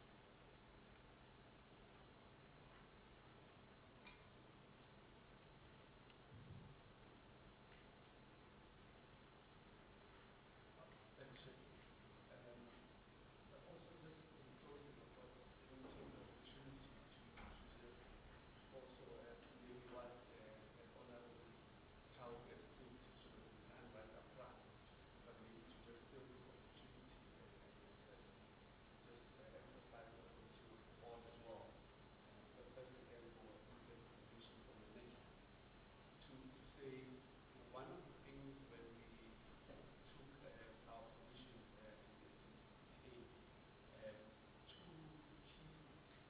Thanks, Shane. But also just in closing of what, let me take the opportunity to just also maybe what Honorable Tau has put sort of in his handwrite up front, but maybe to just build this opportunity and just emphasize the position of the board as well. But thanks again for a good presentation from the next. To say, one of the things when we took our positions in the CCA, two key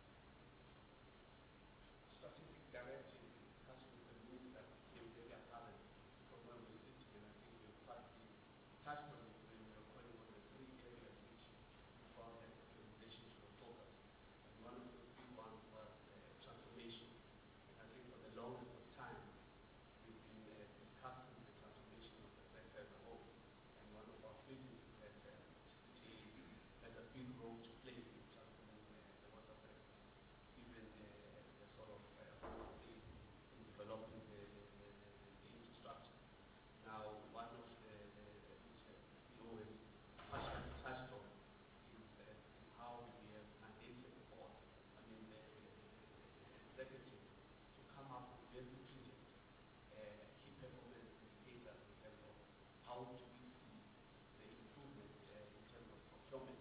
strategic directives in discussion with the minister became very apparent from where we're sitting, and I think we've partly touched on it when we were calling on the three areas which we found that the presentation should have focused. And one of those big ones was transformation. And I think for the longest of time, we've been discussing the transformation of the sector as a whole. And one of our feelings is that CCA has a big role to play in transforming the water sector, given the sort of role it plays in developing the infrastructure. Now, one of which the CEO has partially touched on is how we have mandated the board, the executive, to come up with very stringent key performance indicators in terms of how do we see the improvement in terms of procurement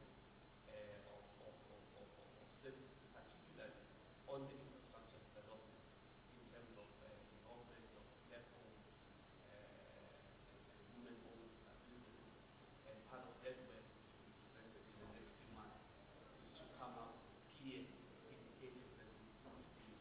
of services, particularly on the infrastructure development, in terms of involvement of black-owned and women-owned businesses. And part of that work, which will be presented in the next few months, is to come up with clear indicators that we put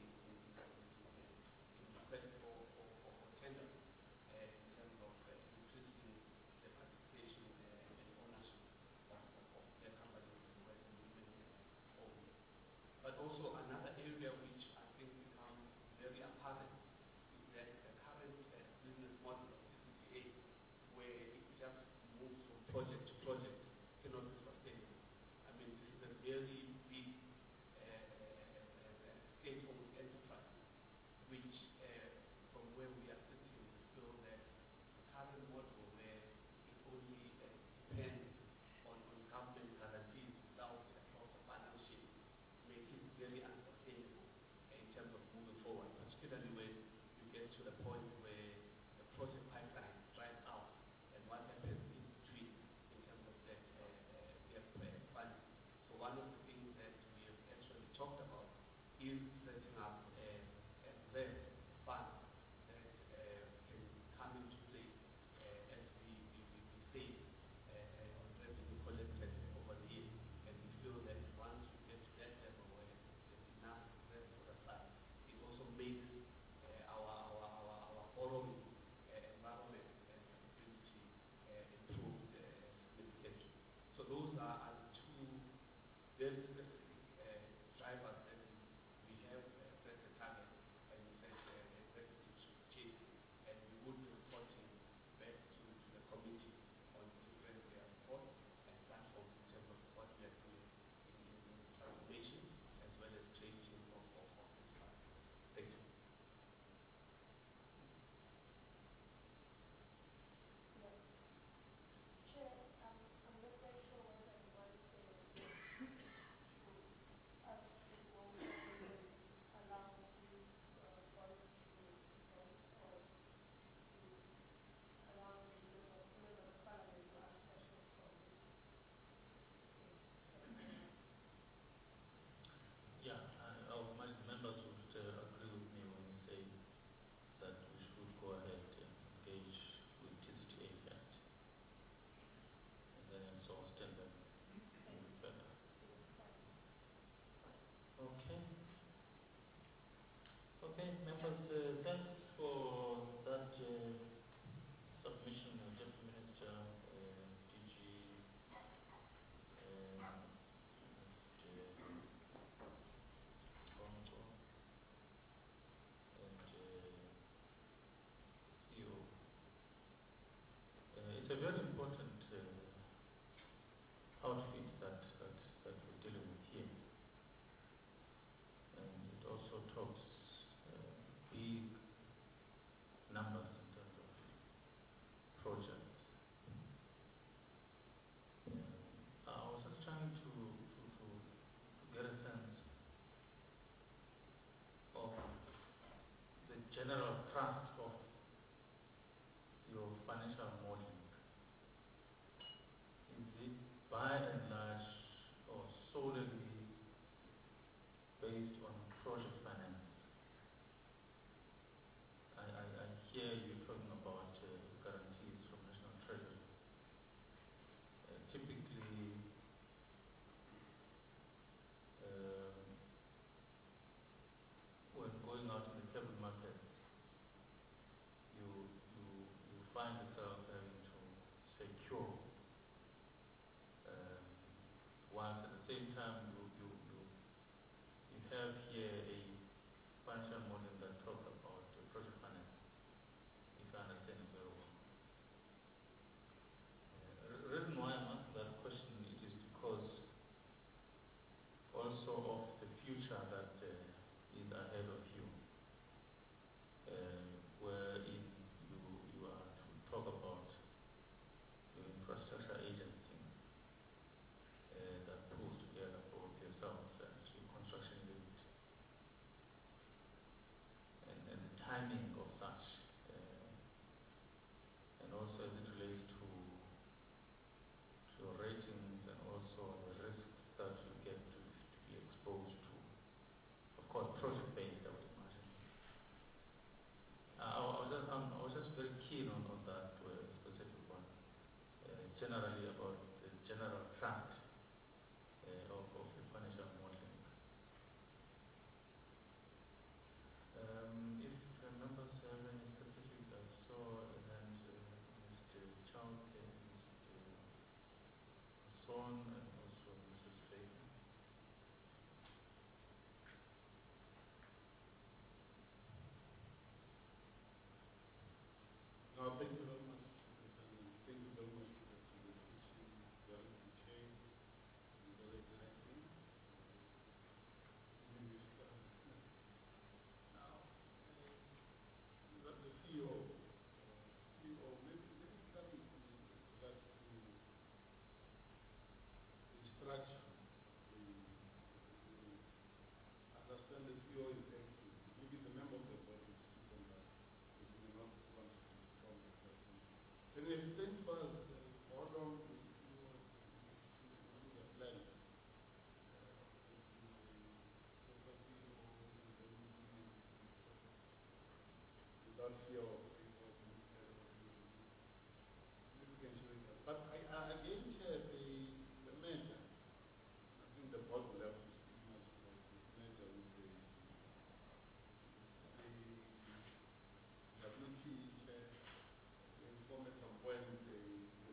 in request for tenders in terms of increasing the participation and ownership of their companies and women owned. But also another area which I think becomes very apparent is that the current business model of CCTA, where it just moves from project to project, cannot be sustainable. This is a very big state-owned enterprise, which from where we are sitting, we feel that the current model where it only depends on government guarantees without a proper balance sheet makes it very unsustainable in terms of moving forward, particularly when you get to the point where the project pipeline dries out and what happens in between in terms of that funding. So one of the things that we have actually talked about is setting up a reserve fund that can come into play as we save on revenue collected over the year. And we feel that once this drive us, and we have set a target and set executives to achieve, and we would be reporting back to the committee on different reports and platforms in terms of what we are doing in transformation as well as changing of this fund. Thank you. Yeah. Chair, I'm not quite sure what I want us to go and allow this fund to end or to allow the members of parliament to ask questions from this. Yeah, my members would agree with me when we say that we should go ahead and engage with TCTA first, and then exhaust and then move further. Okay. Okay, members, thanks for that submission, Deputy Minister, DG, Bongo, and CEO. It's a very important outfit that we're dealing with here. And it also talks big numbers in terms of projects. I was just trying to get a sense of the general thrust of your financial modeling. Is it by and large or solely based on project finance? I hear you talking about guarantees from National Treasury. Typically, when going out in the capital markets, you find yourself having to secure, whilst at the same time you have here a financial model that talks about project finance, if I understand it very well. The reason why I'm asking that question is because also of the future that is ahead of you, wherein you are to talk about your infrastructure agency that pulls together both yourselves and your construction unit, and the timing of such, and also as it relates to your ratings and also the risks that you get to be exposed to. Of course, project-based, I would imagine. I was just very keen on that specific one. Generally about the general trust of the financial modeling. If members have any specific, I saw and Mr. Chauke, Mr. Son, and also Mrs. Fagan. No, thank you very much, President. Thank you very much for the presentation. Very detailed and very exciting. Now, the CEO, maybe let me start with regards to the structure. I understand the CEO is acting. Maybe the member of the board will speak on that. If you may not want to respond to the question. Can you explain to us how long the CEO has been into the plan? Without fear of being carried away. Maybe we can share with us. But again, Chair, the merger, I think the board will have to speak much about this merger with the WT Chair to inform at some point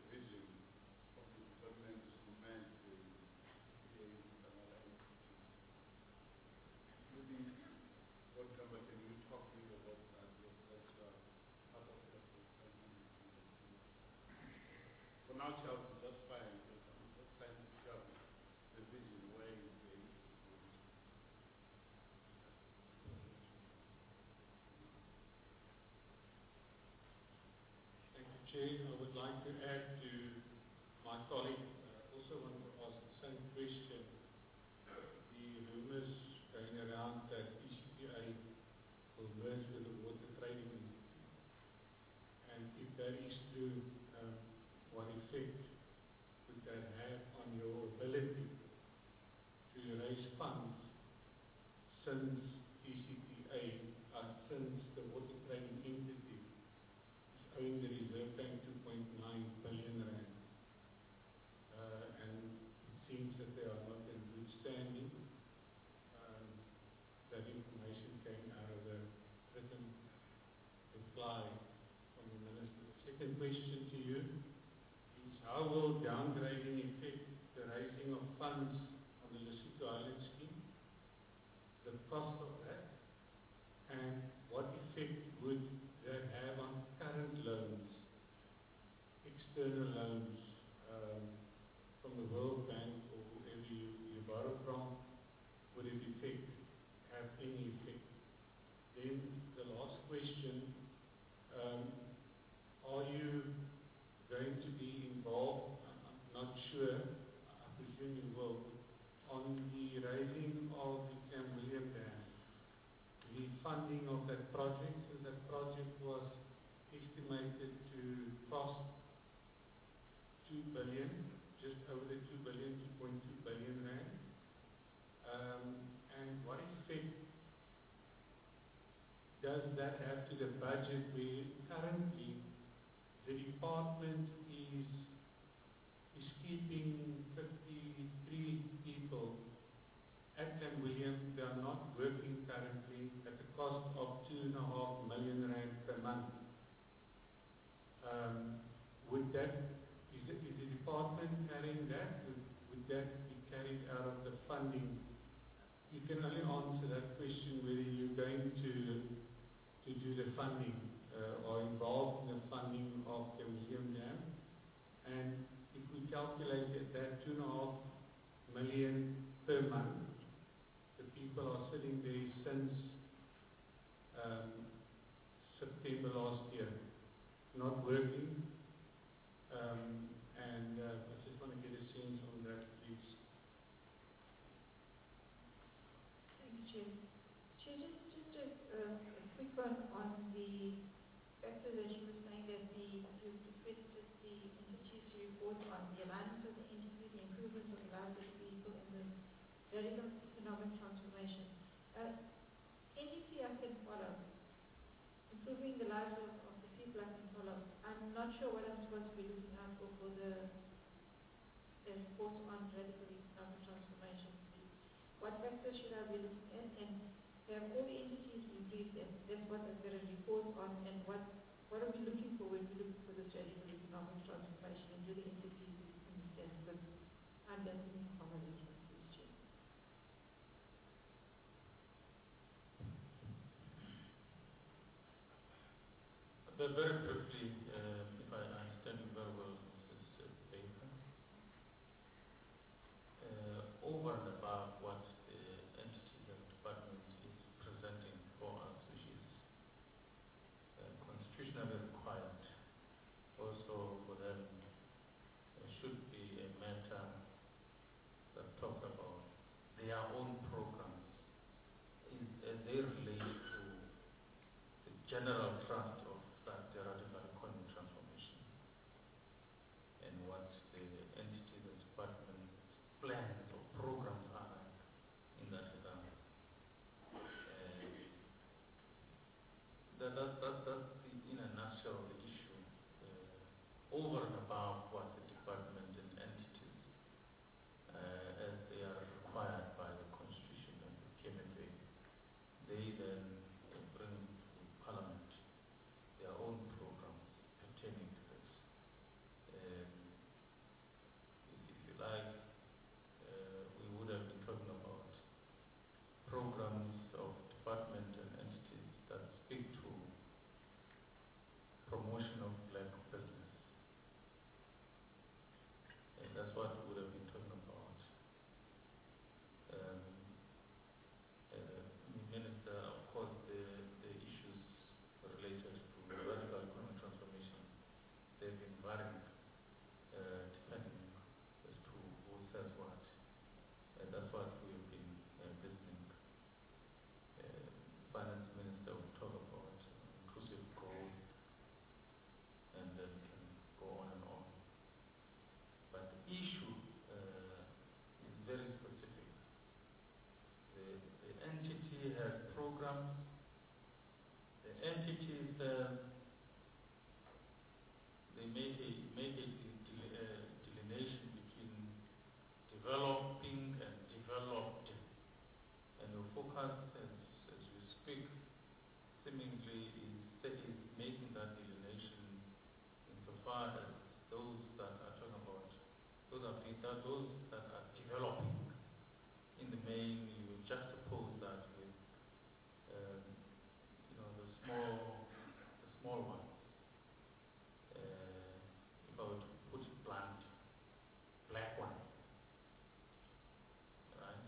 now Charles is just fine, but I'm just trying to figure out the vision where he's going. Thank you, Chair. I would like to add to my colleague, also want to ask the same question. The rumours going around that PCPA will merge with the water trading entity. And if that is true, what effect would that have on your ability to raise funds since PCPA, since the water trading entity is owing the Reserve Bank 2.9 billion rand? And it seems that they are not in good standing. That information came out of the written reply from the Minister. The second question to you is, how will downgrading affect the raising of funds on the Lesotho Island scheme, the cost of that, and what effect would that have on current loans, external loans from the World Bank or whoever you borrow from? Would it have any effect? Then the last question, are you going to be involved, I'm not sure, I presume you will, on the raising of the Camp William Dam, the funding of that project? So that project was estimated to cost 2 billion, just over the 2 billion, 2.2 billion rand. And what effect does that have to the budget where currently the department is keeping 53 people at Camp William? They are not working currently at the cost of 2.5 million rand per month. Is the department carrying that? Would that be carried out of the funding? You can only answer that question whether you're going to do the funding or involved in the funding of the museum dam. And if we calculate that 2.5 million per month, the people are sitting there since September last year, not working. I just want to get a sense on that, please. Thank you, Chair. Chair, just a quick one on the factor that you were saying that you requested the entities to report on the alignment of the entity, the improvement of the lives of the people, and the radical economic transformation. Entity I can follow. Improving the lives of the people I can follow. I'm not sure what I'm supposed to be looking out for the report on radical economic transformation, please. What factors should I be looking at? And have all entities been briefed? That's what I've got to report on. And what are we looking for when we're looking for this radical economic transformation? And do the entities understand? Because I'm definitely following this, please, Chair. Very briefly, if I understand you very well, Mrs. Baker, over and above what the entity, the department is presenting for us, which is constitutionally required, also for them should be a matter that talks about their own programs as they relate to the general thrust of that radical economic transformation and what the entity, the department plans or programs are in that regard. That's in a nutshell the issue. Over and above what the department and entities, as they are required by the Constitution and the KMFA, they then bring to Parliament their own programs pertaining to this. If you like, we would have been talking about programs of department and entities that speak to promotion of black business, That's what we would have been talking about. Minister, of course, the issues related to radical economic transformation, they've been varying depending as to who says what. And that's what we've been listening. Finance Minister will talk about inclusive growth, and then can go on and on. But the issue is very specific. The entity has programs. The entity says they make a delineation between developing and developed, and your focus as we speak seemingly is making that delineation insofar as those that are talking about those that are developing. In the main, you juxtapose that with the small ones. If I were to put it blunt, black ones. Right?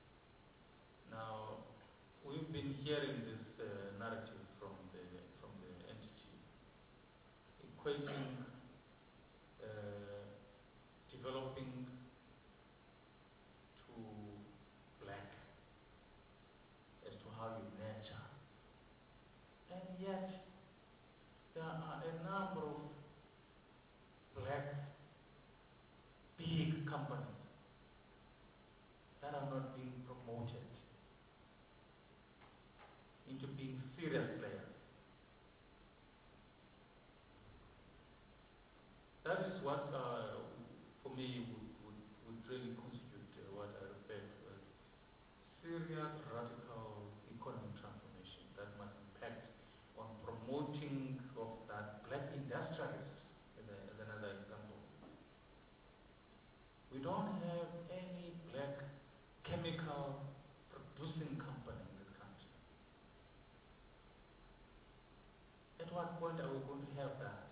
Now, we've been hearing this narrative from the entity, equating developing to black as to how you nurture. And yet, there are a number of black big companies that are not being promoted into being serious players. That is what, for me, would really constitute what I refer to as serious radical economic transformation that must impact on promoting of that black industrialists, as another example. We don't have any black chemical producing company in this country. At what point are we going to have that?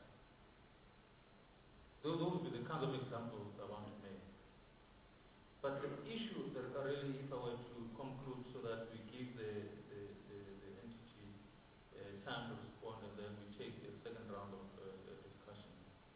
Those would be the kinds of examples I want to make. But the issue that really, if I were to conclude so that we give the entity time to respond, and then we take a second round of discussion.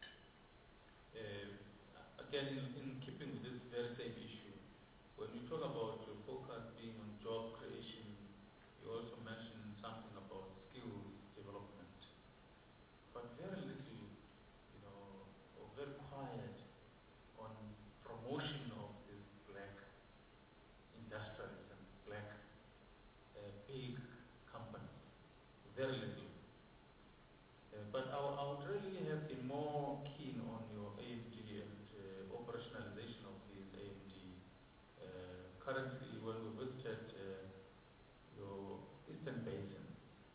Again, in keeping with this very same issue, when you talk about your focus being on job creation, you also mentioned something about skills development. But very little, or very quiet on promotion of these black industrialists and black big companies. Very little. But I would really have been more keen on your AMD and operationalization of these AMD. Currently, when we visited your Eastern Basin,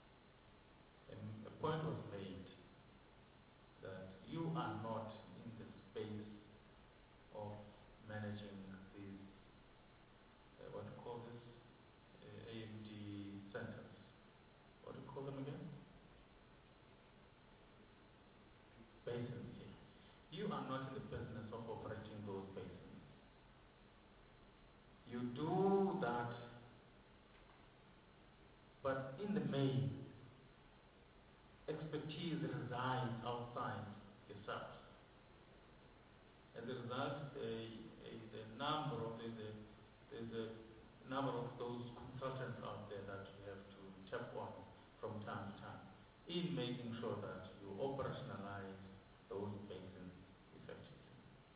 a point was made that you are not in the space of managing these, what do you call this, AMD centers. What do you call them again? Basins, yeah. You are not in the business of operating those basins. You do that, but in the main, expertise resides outside yourselves. As a result, there's a number of those consultants out there that you have to tap on from time to time in making sure that you operationalize those basins effectively.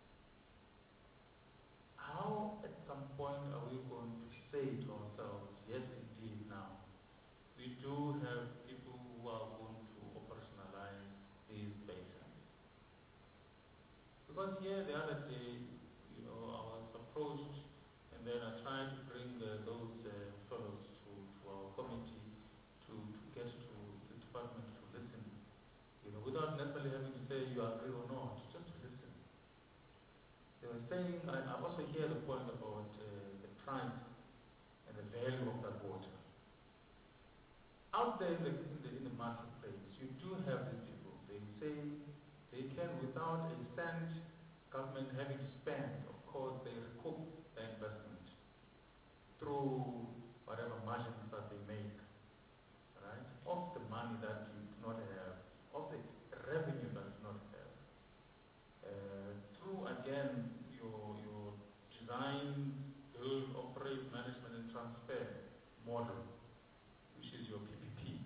How, at some point, are we going to say to ourselves, yes, indeed, now, we do have people who are going to operationalize these basins? Because here, the other day, I was approached, and then I tried to bring those fellows to our committee to get to the department to listen, without necessarily having to say you agree or not, just to listen. They were saying, I also hear the point about the price and the value of that water. Out there in the marketplace, you do have these people. They say they can, without a cent government having spent, of course, they recoup the investment through whatever margins that they make, right? Of the money that you do not have, of the revenue that you do not have, through again your design, build, operate, management, and transfer model, which is your PPP.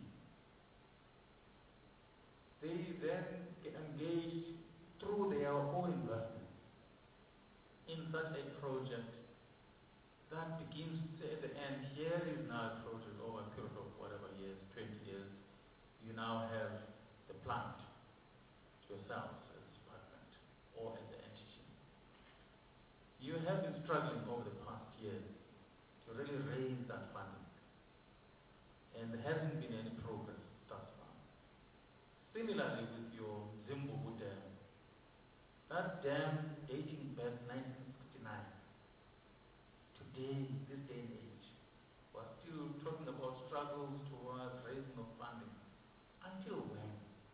They then get engaged through their own investment in such a project that begins to say at the end, here is now a project over a period of whatever years, 20 years, you now have the plant yourselves as a department or as the entity. You have been struggling over the past years to really raise that funding, and there hasn't been any progress thus far. Similarly with your Zimbubu Dam, that dam dating back 1969, today, this day and age, we're still talking about struggles towards raising of funding. Until when?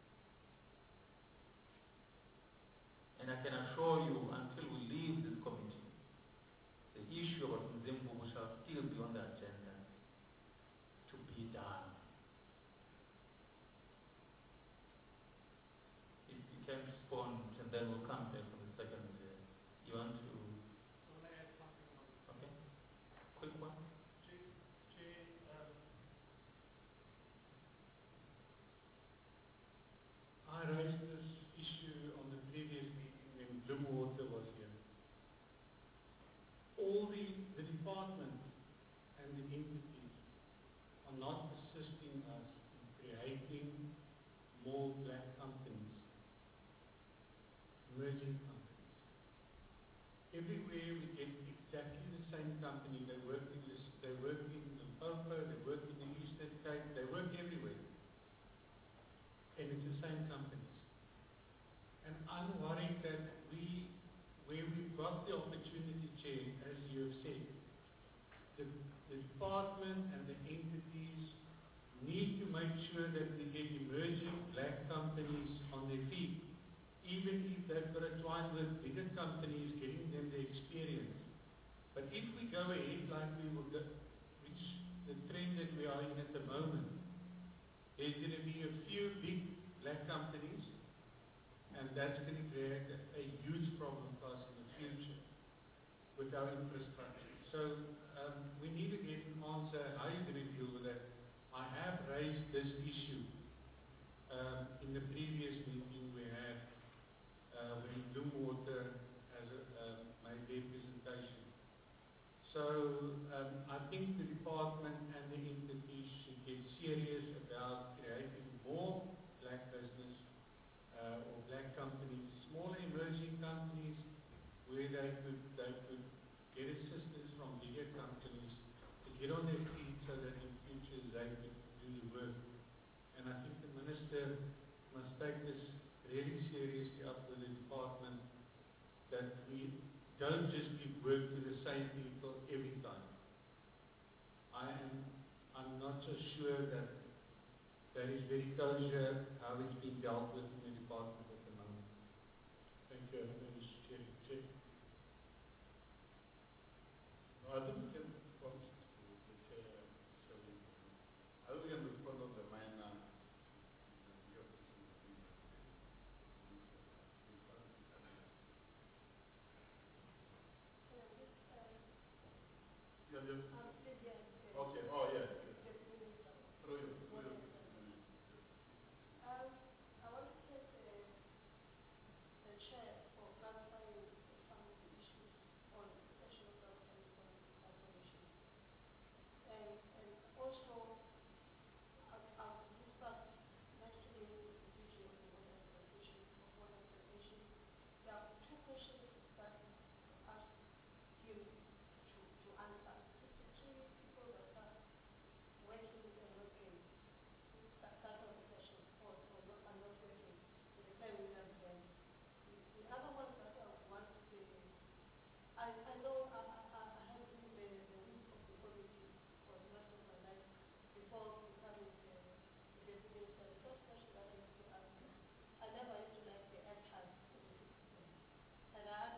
And I can assure you, until we leave this committee, the issue about Zimbubu shall still be on the agenda to be done. If you can respond, and then we'll come back for the second. You want to? So when I add something on. Okay. Quick one. I raised this issue on the previous meeting when Bloemwater was here. All the department and the entities are not assisting us in creating more black companies, emerging companies. Everywhere we get exactly the same company. They work in Limpopo, they work in the Eastern Cape, they work everywhere. And it's the same companies. And I'm worried that where we've got the opportunity, Chair, as you have said, the department and the entities need to make sure that we get emerging black companies on their feet, even if they've got to try with bigger companies, getting them the experience. But if we go ahead like we will go, which the trend that we are in at the moment, there's going to be a few big black companies, and that's going to create a huge problem for us in the future with our infrastructure. So we need to get an answer how you're going to deal with that. I have raised this issue in the previous meeting we had when Bloemwater made their presentation. So I think the department and the entities should get serious about creating more black business or black companies, small emerging companies, where they could get assistance from bigger companies to get on their feet so that in future they could do the work. And I think the Minister must take this really seriously up with the department, that we don't just give work to the same people every time. I'm not so sure that is very kosher how it's been dealt with in the department at the moment. Thank you, Mr. Chair. No, I think we can respond to the chair. I think we can respond on the minor. Okay. Oh, yes. Through you. I want to thank the chair for clarifying some of the issues on national government transformation. And also, I've discussed next to the vision on the modernization. There are two questions that I asked him to answer. 53 people that are working and not paid. That was the question, or not, are not working with the Clay Williams Bank. The other one that I want to say, I know I have been the lead of the committee for the rest of my life before becoming the deputy minister. The first question that I used to ask is, I never used to like the airtime of the citizen. And I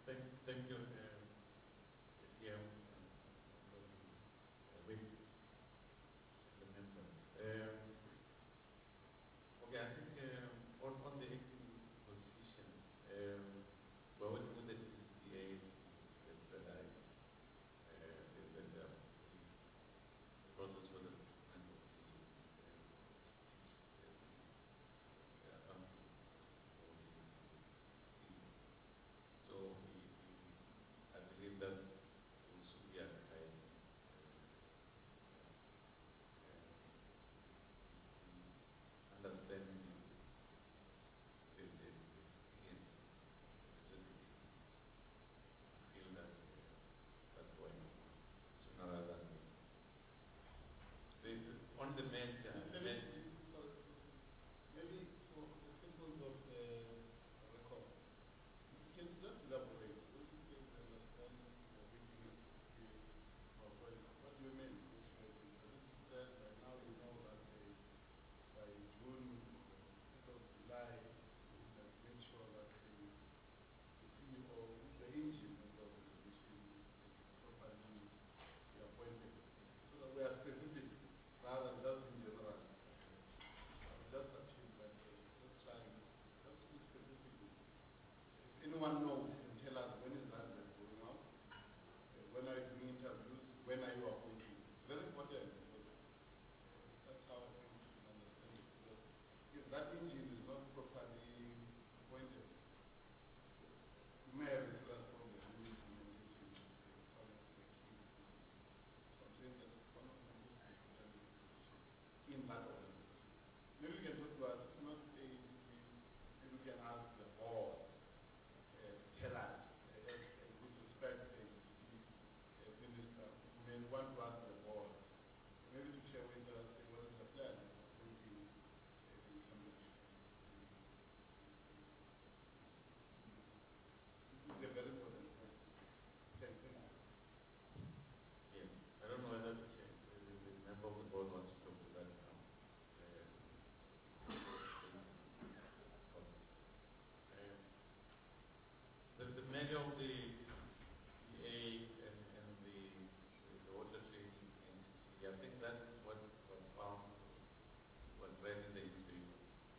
Thank you, yeah, with the members. Okay, I think on the acting position, we're working with the DCCA to expedite the process for the recruitment of the accounting for the CEO. So I believe that we should be advertising understanding the experience specifically feel that that's going sooner rather than later. On the Maybe for the purpose of the record, can you just elaborate? When you say the understanding or making it clear about what do you mean? Which way is it? Does it say by now you know that by June or end of July, you must make sure that the CEO, the engine of the organization is properly appointed? So that we are specific rather than just in general. Just achieve that, just trying, just to be specific. If anyone knows, can tell us when is that going on? When are you doing interviews? When are you appointing? It's very important because that's how I think you can understand it. Because if that engine is not properly appointed, you may have a serious problem in implementation of some of the key decisions. So I'm saying that's one of the most important positions in that organization. Maybe you can talk to us, if not the AACC, maybe we can ask the board to tell us, with respect to the AACC minister, we may want to ask the board, maybe to share with us what is the plan of appointing the incumbent. This is a very important point. Thank you. Yes, I don't know whether the member of the board wants to talk to that now. The measure of the DA and the water trading entity, I think that is what was found, was read in the newspaper.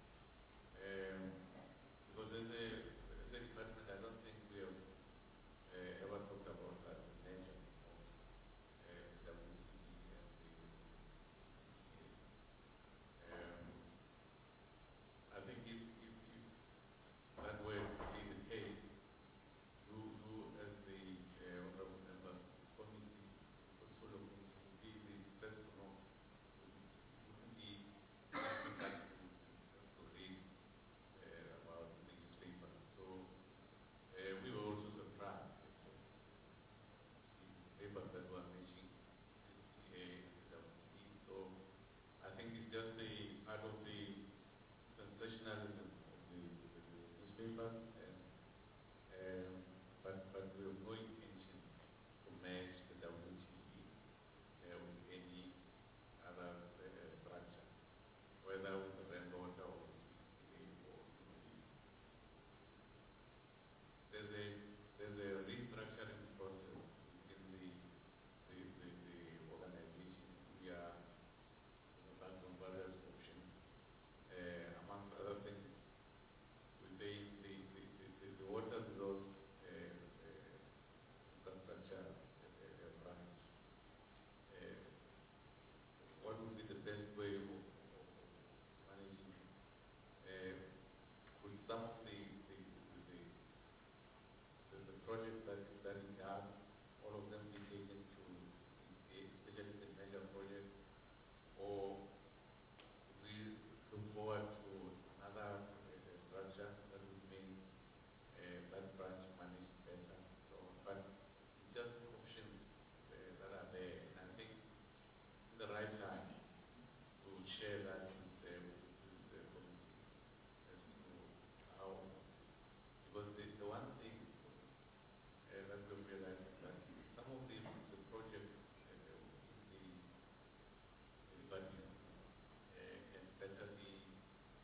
Because as a department, I don't think we have ever talked about that, the measure of the WTE and the DA. I think if that were to be the case, you as the honorable member committee, portfolio committee, would be the first to know. It wouldn't be difficult to read about the newspaper. So we were also surprised to see the papers that were mentioning the DA and the WTE. So I think it's just a part of the sensationalism of the newspapers, but we have no intention to merge the WTE with any other structure, whether with the Rand Water or with DCA or there's a restructuring process within the organization. We are embarked on various options. Amongst other things, we say the water resource infrastructure branch. What would be the best way of managing it? Could some of the projects that we have, all of them be taken to DCA, especially the major projects, or we look forward to another structure that would make that branch manage better. So, but it's just options that are there, and I think it's the right time to share that with the committee as to how, because the one thing that we realized is that some of the projects in the department can better be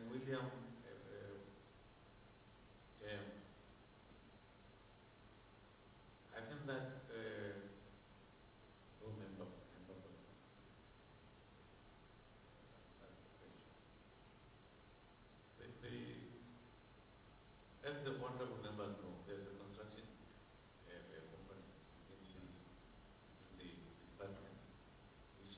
William, I think that member, as the honorable members know, there's a construction company in the department which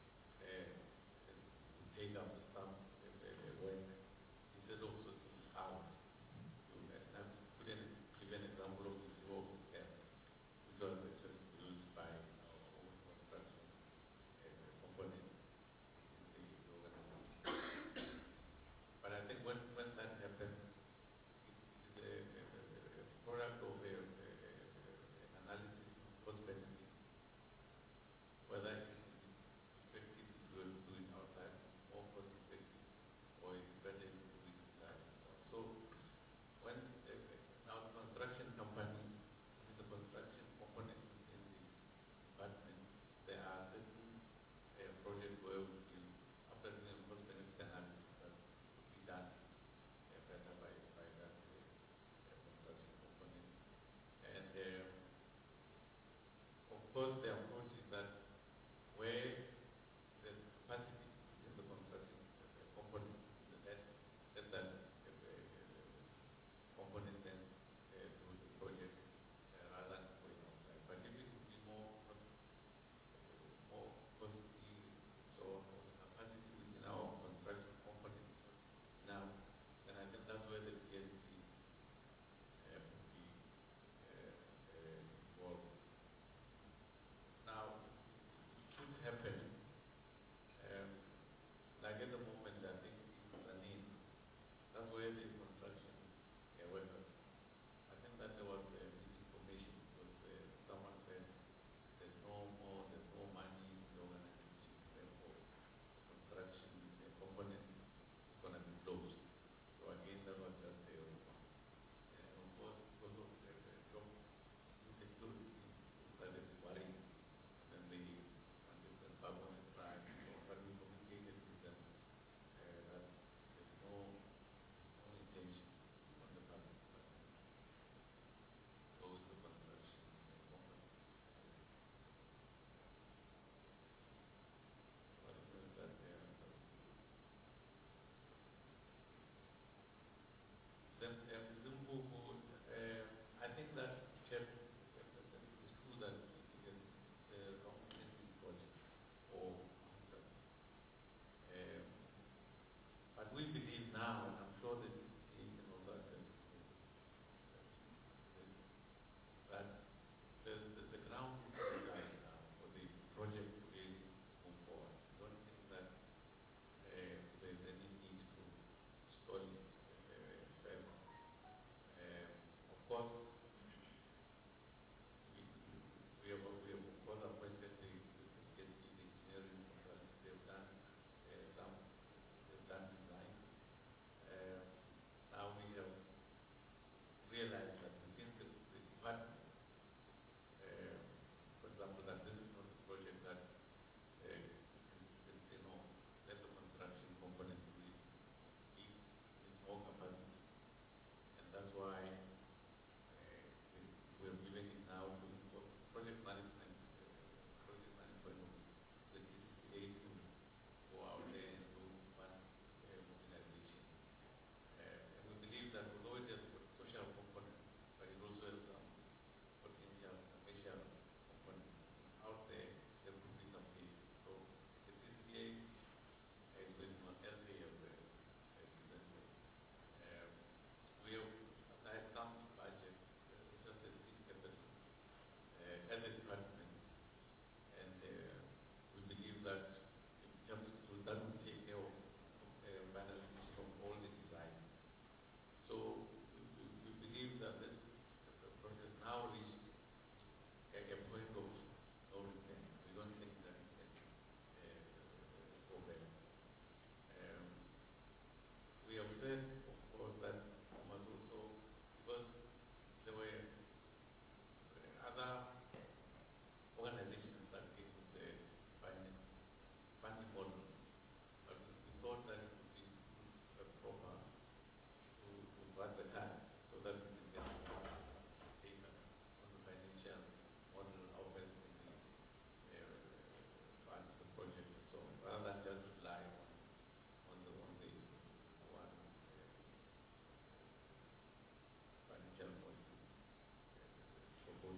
take up some work instead of sorting out. And put an example of the flow, which was actually built by our own construction company in the organization. But I think when that happens, it is a product of an analysis of cost benefit, whether it is effective to do it outside or cost effective, or it's better to do it inside. So when now the construction company, the construction component in the department, there are certain projects where we feel after doing a cost benefit analysis that could be done better by that construction component. And of course the approach is that where there's capacity in the construction component, let that component then do the project rather than going outside. But if it would be more costly, so for the capacity within our construction component now, then I think that's where the PSC would be involved. Now, it should happen. Like at the moment, I think in Zanin, that's where the construction workers. I think that there was misinformation because someone said there's no money in the organization, therefore the construction component is going to be closed. So again, that was just a rumor. And of course, because of job insecurity, people started worrying, and then they wanted to embark on a strike. So, but we communicated with them that there's no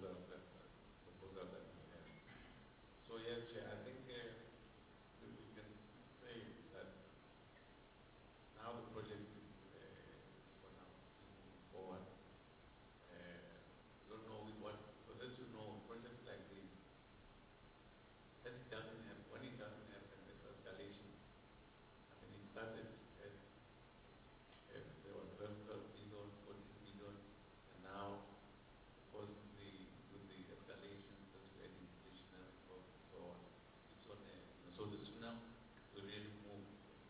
proposal that we have. So yes, Chair, I think we can say that now the project is for now moving forward. I don't know with what, because as you know, projects like this, as it doesn't have, when it doesn't have an escalation, I mean, it started at, there was 12 billion, 14 billion, and now, of course, with the escalations that you had inflationary growth and so on, it's on a, so the sooner we really move.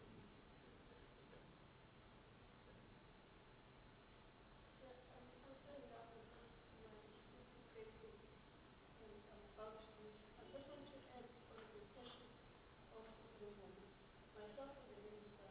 I'm standing up because my question and about this. I just want to add on the question of Zoom. Myself and the minister,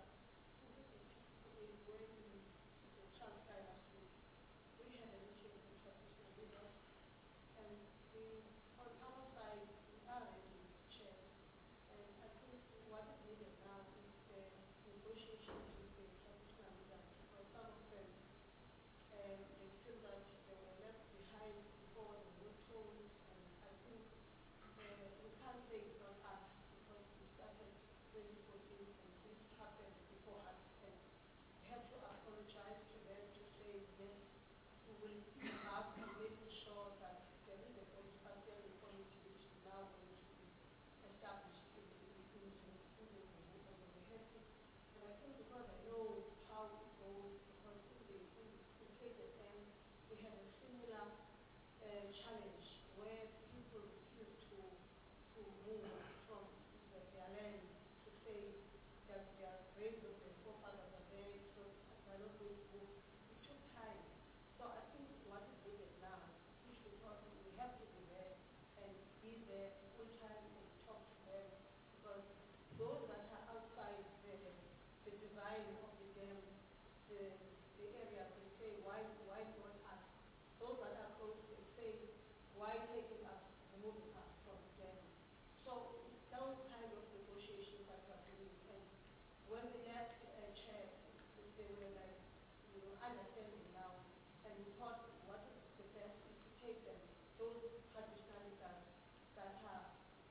we were in the Transkei last week. We had a meeting with the traditional leaders, and we, on our side, we are ready to chair. And I think what is needed now is the negotiations with the traditional leaders, because some of them, they feel that they were left behind before they were told, and I think we can't say it's not us, because we started 2014 and this happened before us, and we have to apologize to them to say, yes, we will be back and making sure that there is a political steering committee which is now going to be established in Zimbabwe, and we have to. And I think because I know how it goes, because in KZN we had a similar challenge where people refused to move from their land, to say that their graves of their forefathers are there, so they're not going to move. It took time. So I think what is needed now is we have to be there and be there full time and talk to them, because those that are outside the design of the dam, the areas, they say, why not us? Those that are close, they say, why taking us, removing us from the dam? So it's those kind of negotiations that we are doing. And when we left chair, they were like, understanding now, and we thought what is the best is to take them, those traditional leaders that are,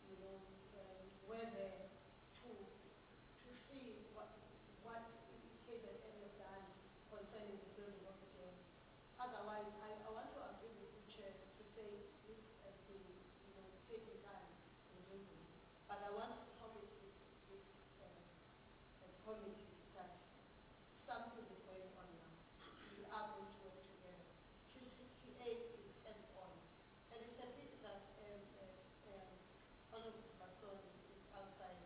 were there to see what KZN has done concerning the building of the dam. Otherwise, I want to agree with you, Chair, to say this has been, taking time in Zimbabwe. But I want to promise this committee that something is going on now. We are going to work together. Q68 is hands-on. And it's a pity that Honorable Basson is outside.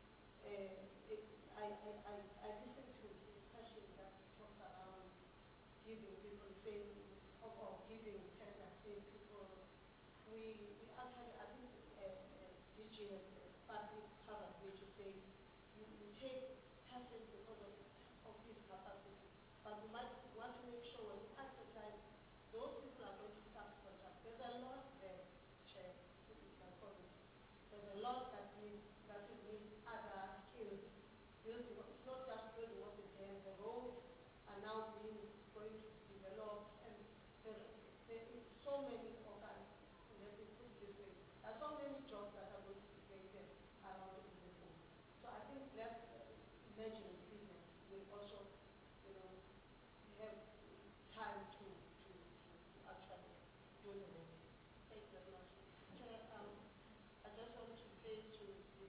I listened to his discussion that talks around giving people or giving tender, saying people. We actually, I think DG has partly covered me to say you take person because of his capacity, but we might want to make sure when we advertise, those people are going to subcontract. There's a lot there, Chair, my committee. There's a lot that will need other skills. Building, it's not just building of the dam, the roads are now going to be developed, and there is so many organs, let me put it this way, there are so many jobs that are going to be created around in the book. So I think let's imagine business will also, have time to actually do the work. Thank you very much. Chair, I just want to say to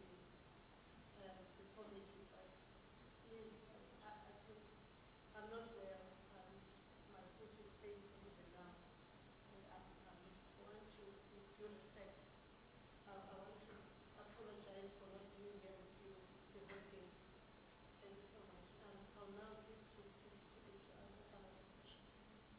the committee that please, I think I'm not well, my foot is painful even now, and I want to, with due respect, I want to apologize for not being here with you the whole day. Thank you so much. I'll now give to answer some of the questions.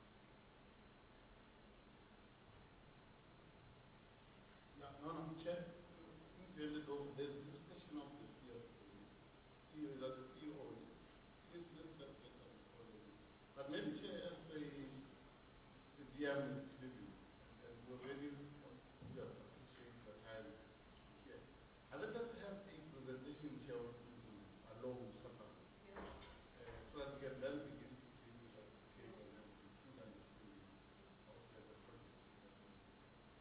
Yeah, no, Chair, since we have it over, there's this question of the CEO. CEO is at the CEO. Let's get that. But maybe Chair, as the DM is living, and we're ready, we appreciate the time here. I'd like us to have a presentation, Chair, along something. Yes. So that we can then begin to see the case and then the full understanding of the project.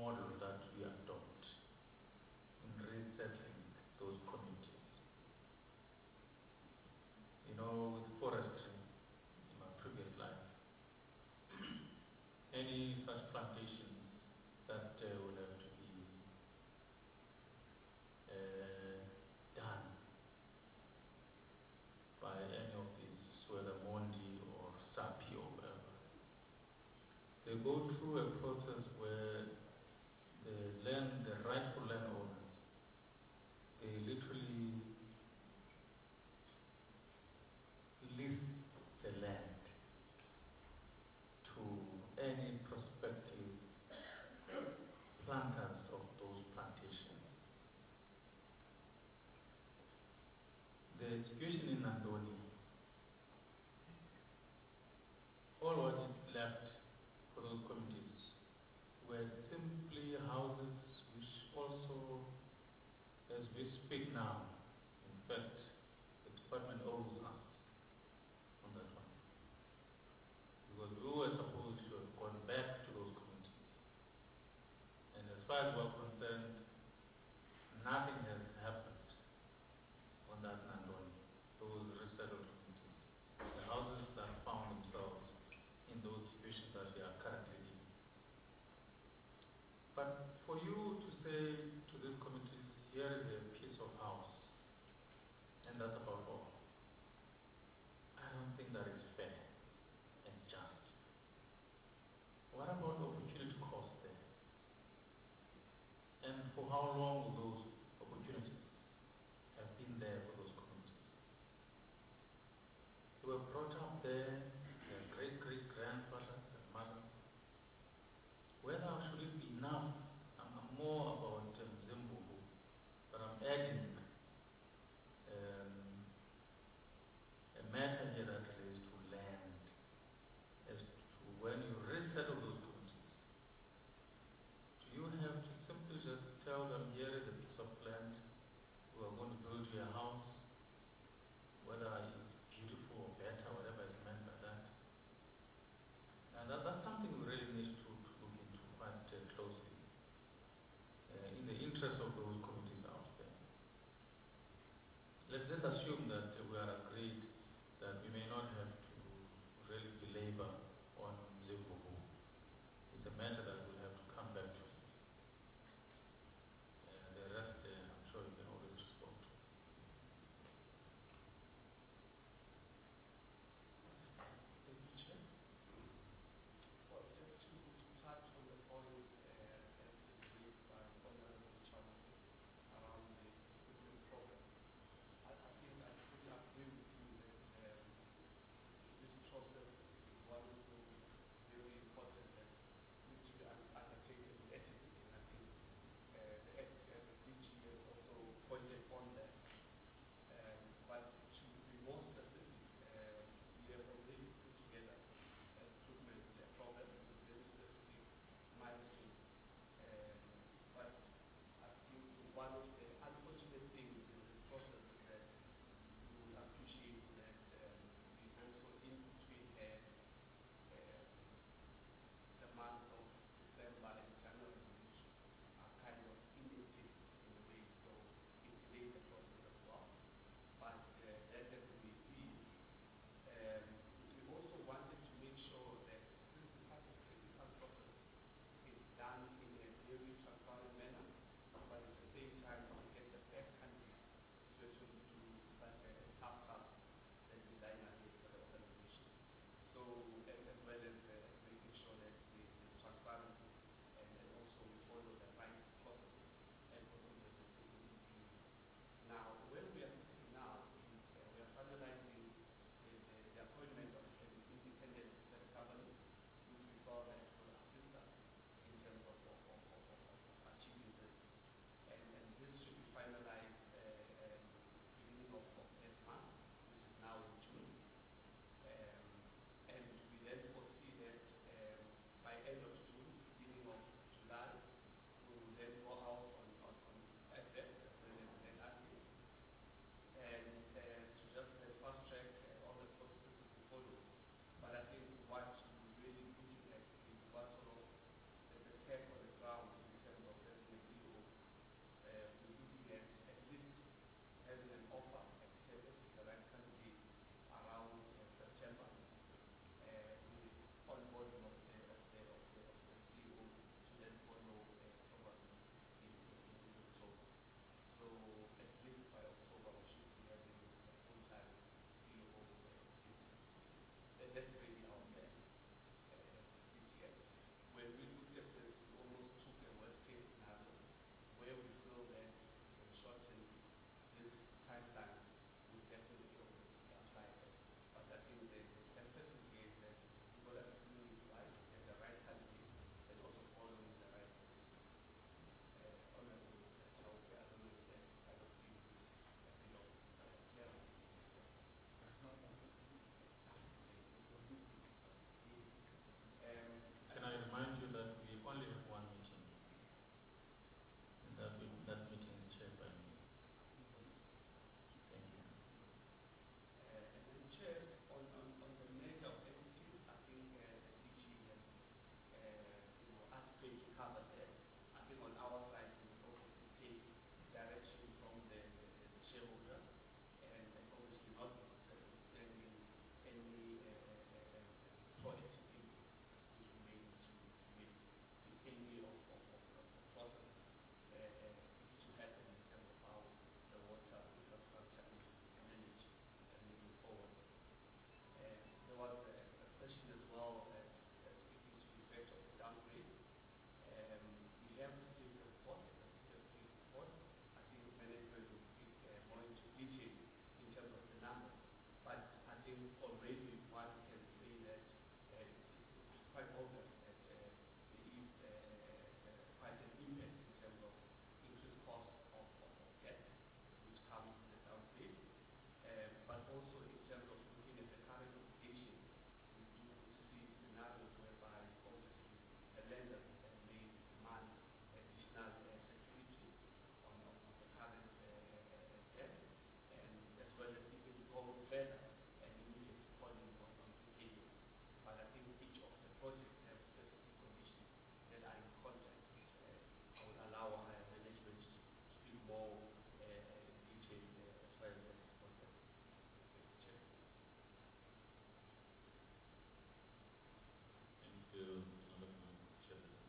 model that we adopt in resettling those communities. You know, with forestry, in my previous life, any such plantations that will have to be done by any of these, whether Mondi or SAPI or whatever, they go through a process where the rightful landowners, they literally lease the land to any prospective planters of those plantations. The situation in Nandoni, all what is left for those communities were simply houses which also, as we speak now, in fact, the department owes us on that one. Because we were supposed to have gone back to those communities. And as far as we're concerned, nothing has happened on that Nandoni, those resettled communities. The houses that found themselves in those situations that we are currently in. But for you to say to these communities, here is a piece of house, and that's about all, I don't think that is fair and just. What about the opportunity cost there? And for how long will those opportunities have been there for those communities? They were brought up there, their great-great-grandfathers and mothers. Whether should it be enough? I'm more about Zimbubu, but I'm adding a matter here that relates to land, as to when you resettle those communities. Do you have to simply just tell them, here is a piece of land, we are going to build you a house, whether it's beautiful or better, whatever is meant by that? And that's something we really need to look into quite closely, in the interest of those communities out there. Let's just assume that we are agreed that we may not have to really belabor on Zimbubu. It's a matter that we'll have to come back to. The rest, I'm sure you can always respond to. Thank you, Chair. Well, just to touch on the point raised by Honorable Champion around the equipment program, I think I fully agree with you that this process is one of those very important that needs to be also in terms of looking at the current obligation, we do see scenarios whereby obviously the lenders may demand additional security on the current debt, and as well as even go further and immediately calling on repayment. But I think each of the projects have specific conditions that are in context. I will allow higher management to speak more detail as far as that is concerned. Thank you, Chair. Thank you, Honorable Chairperson.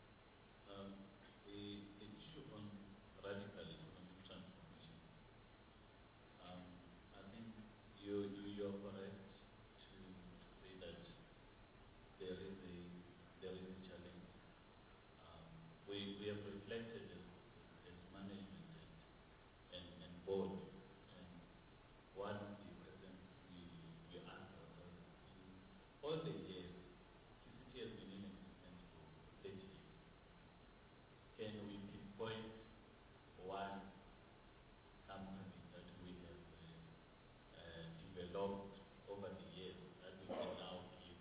The issue on radical economic transformation, I think you're correct to say that there is a challenge. We have reflected as management and board, and one of the questions we asked ourselves in all the years, TCT has been in existence for 30 years. Can we pinpoint one company that we have developed over the years that we can now give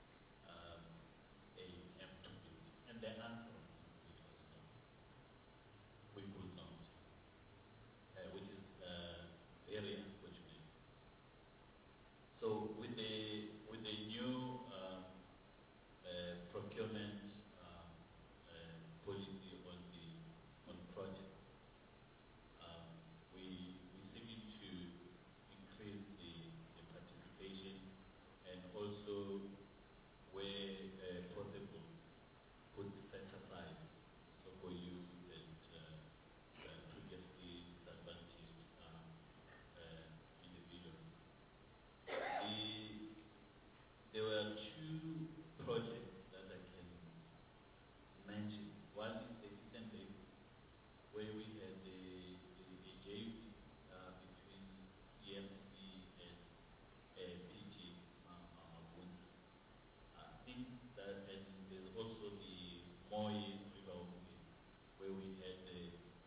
a name to build? And the answer it was no. We could not, which is very unfortunate. So with the new procurement policy on projects, we seek to increase the participation and also, where possible, put set aside so for youth and previously disadvantaged individuals. There were two projects that I can mention. One is the Eastern Cape, where we had a JV between EMC and PG Mabuntu. I think that, and there's also the Moi River, where we had the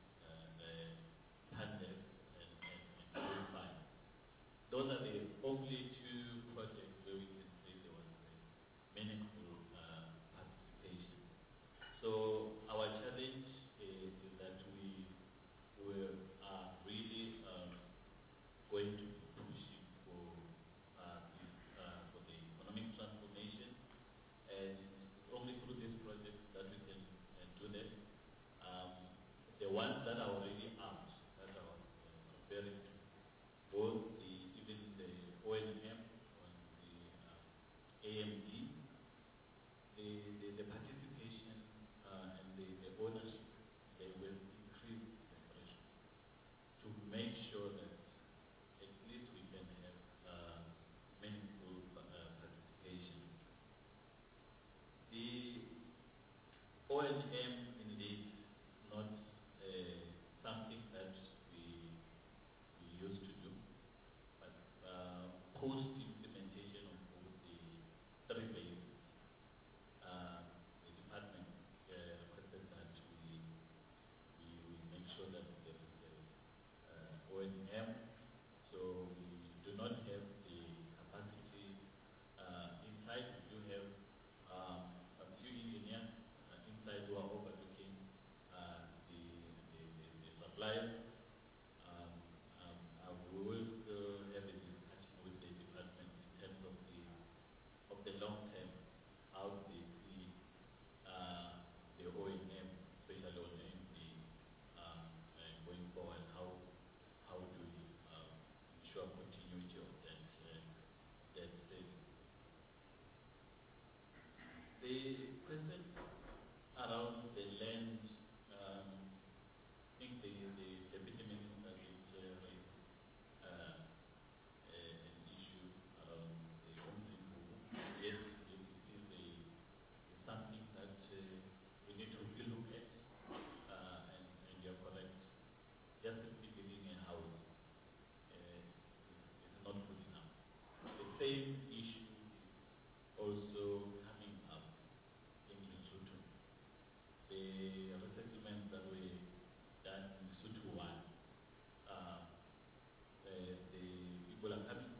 Pandex and Purify. Those are the only two projects where we can say there was a meaningful participation. So our challenge is that we are really going to be pushing for the economic transformation, and it's only through these projects that we can do that. The ones that are already out, that I was referring to, both even the ONM on the AMD, the participation and the ownership, they will increase the pressure to make sure that at least we can have meaningful participation. The ONM indeed not something that we used to do, but post-implementation of both the three phases, the department requested that we make sure that there is a ONM, so we do not have the capacity inside. We do have a few engineers inside who are overlooking the suppliers. We will still have a discussion with the department in terms of the long term, how they see the ONM, especially on the MD, going forward. How do we ensure continuity of that saving? The question around the land, I think the deputy minister did raise an issue around the Umzimbu. Yes, it is something that we need to look at, and you're correct. Just simply building a house is not good enough. The same issue is also coming up in Lesotho. The resettlements that were done in Lesotho 1, the people are coming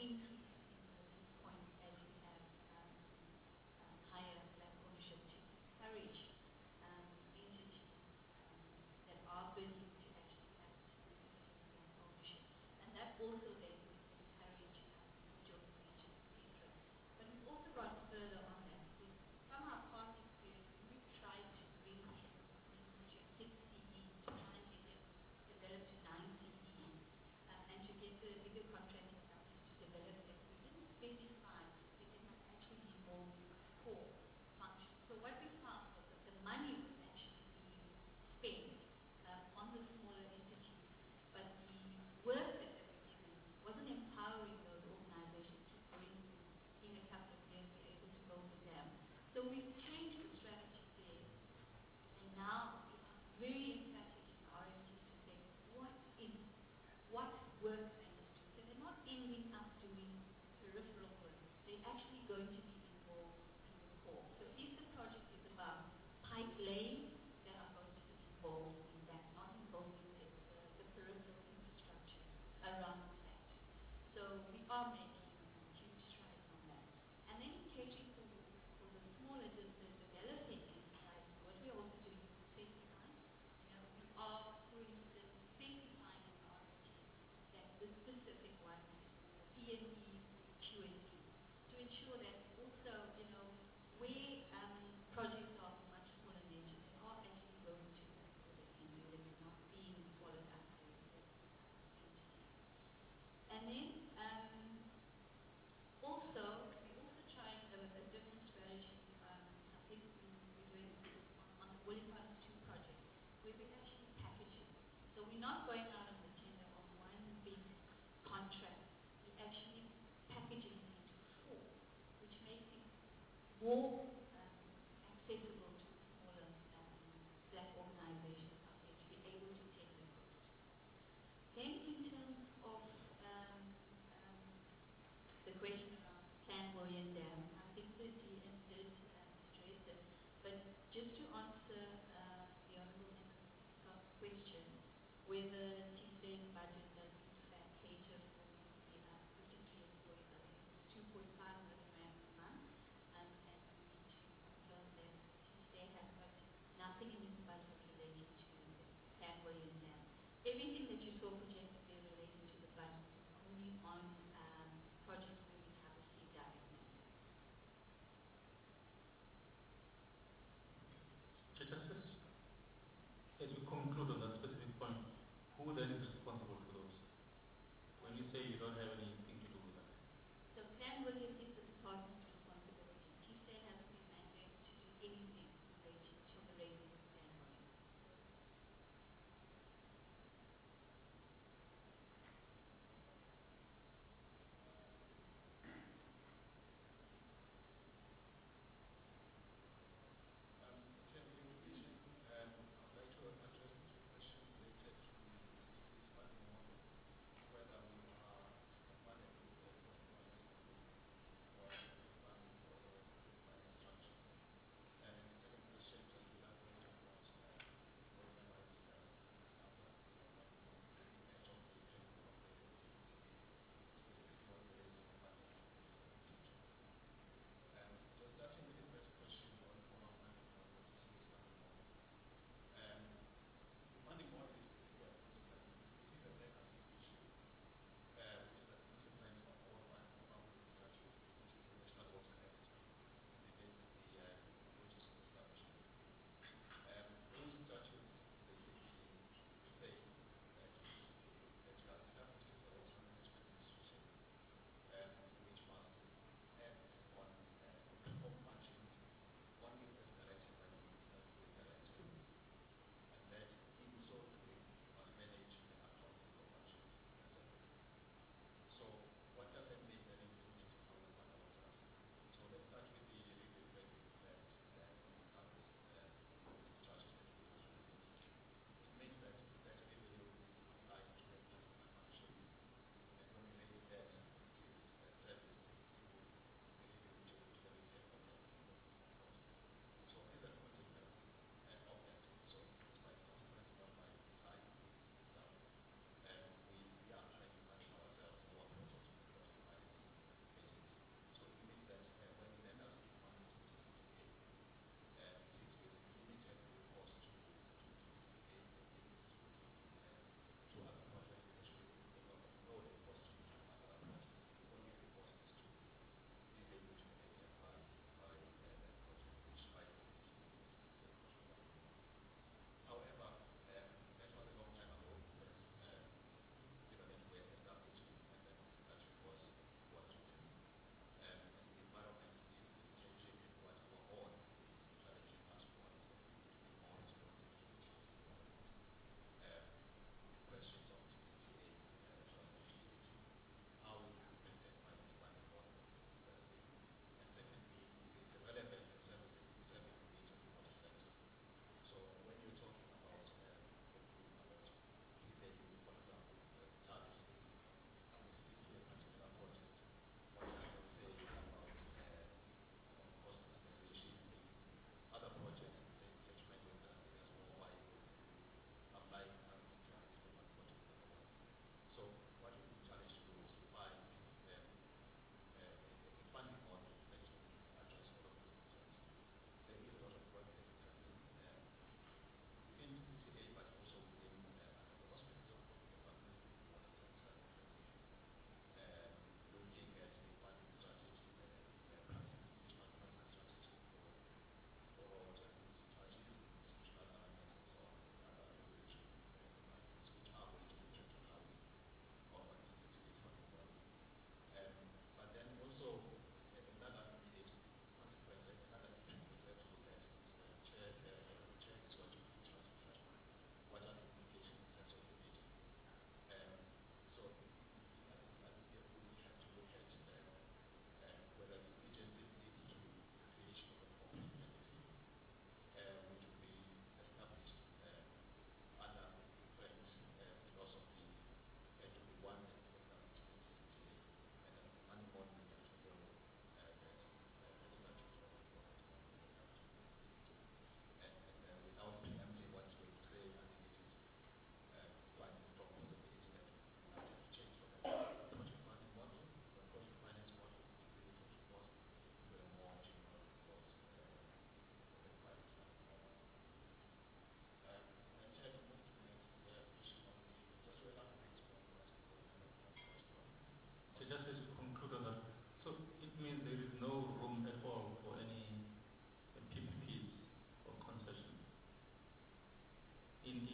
increase in this point as we have higher black ownership to encourage entities that are bidding to actually have significant black ownership. And that also then would encourage individuals to mention Petra. But we've also gone further on that because from our past experience, we've tried to bring in these 6 CEs to try and get them developed to 9 CEs and to get the bigger contracting companies to develop them. We didn't specify that they must actually be involved in core functions. So what we found was that the money was actually being spent on the smaller entities, but the work that they were doing wasn't empowering those organizations to, for instance, in a couple of years be able to build the dam. So we've changed the strategy there, and now we are very emphatic in RFPs to say what work they must do. So they're not ending up doing peripheral work. They're actually going to be involved in the core. So if the project is about pipe laying, they are going to be involved in that, not involved in the peripheral infrastructure around the plant. So we are making huge strides on that. And then catering for the smaller, the developing enterprises, what we're also doing is specifying. You know, we are, for instance, specifying in RFPs that the specific one is for P&E, Q&E, to ensure that also, you know, where projects are for much smaller nature, they are actually going to where they can do them and not being swallowed up by entities. And then also, we're also trying a different strategy. I think we're doing on the Williamsburg 2 project, where we're actually packaging. So we're not going out on the tender on one big contract. We're actually packaging it into 4, which makes it more accessible to the smaller black organizations out there to be able to tender those. Then in terms of the question around Clan William Dam, I think the GM did address it, but just to answer the Honourable Member's question, whether TSA's budget does in fact cater for the 53 employees, I think it was 2.5 million rand a month, and we need to confirm that TSA has got nothing in its budget relating to Clan William Dam. Everything that you saw projected there relating to the budget is only on projects where we have a sea direct mandate. Just as we conclude on that specific point, who then is responsible for those? When you say you don't have anything to do with that. So Clan William is the department's responsibility. TSA hasn't been mandated to do anything relating to the raising of Clan William. Chair, with your permission, I would like to address the 2 questions related to TSA's funding model, whether we are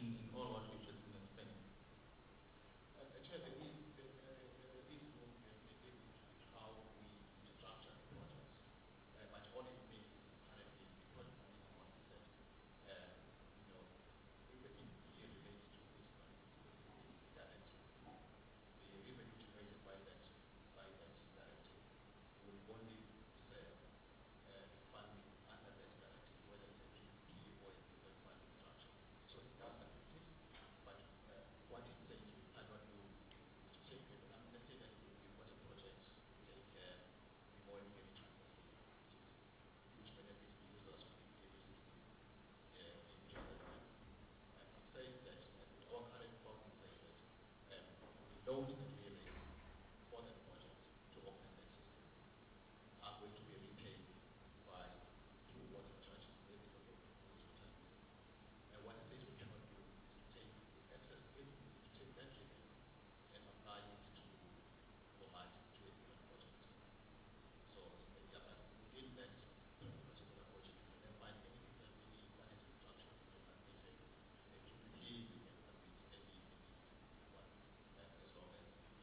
in all what we've just been explaining? Actually, there is movement in how we structure the projects, but all it means currently is not moving on what we said. You know, if the PPE relates to fiscal directive, the revenue generated by that directive will only serve funding under that directive, whether it's a PPP or a single funding structure. So it does affect it, but what it's saying to you cannot do is to take, let's say that you've got a project to take the oil heavy transfer scheme, which benefits the users of the heavy system in the other lines. It says that our current clause says that the loans that we raise for that project to operate that system are going to be repaid by through water charges, maybe for your returns. And what it says we cannot do is to take the excess, is to take that revenue and apply it to provide to a given project. So yeah, but within that particular project, you can then find any financing structure you can undertake. A PPP, you can submit any one, as long as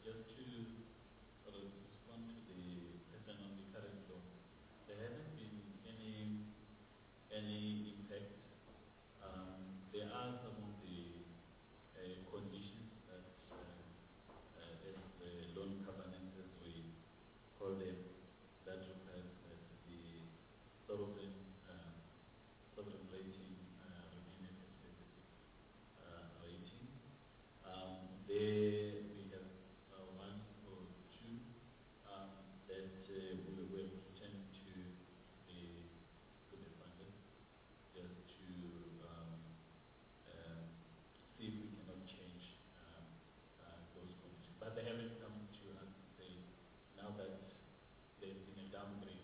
just to sort of respond to the person on the current law, there hasn't been any impact. There are some of the conditions that, as loan covenants as we call them, that requires that the sovereign rating remain at a specific rating. There we have one or two that we will return to the funders just to see if we cannot change those conditions. But they haven't come to us to say now that there's been a downgrade,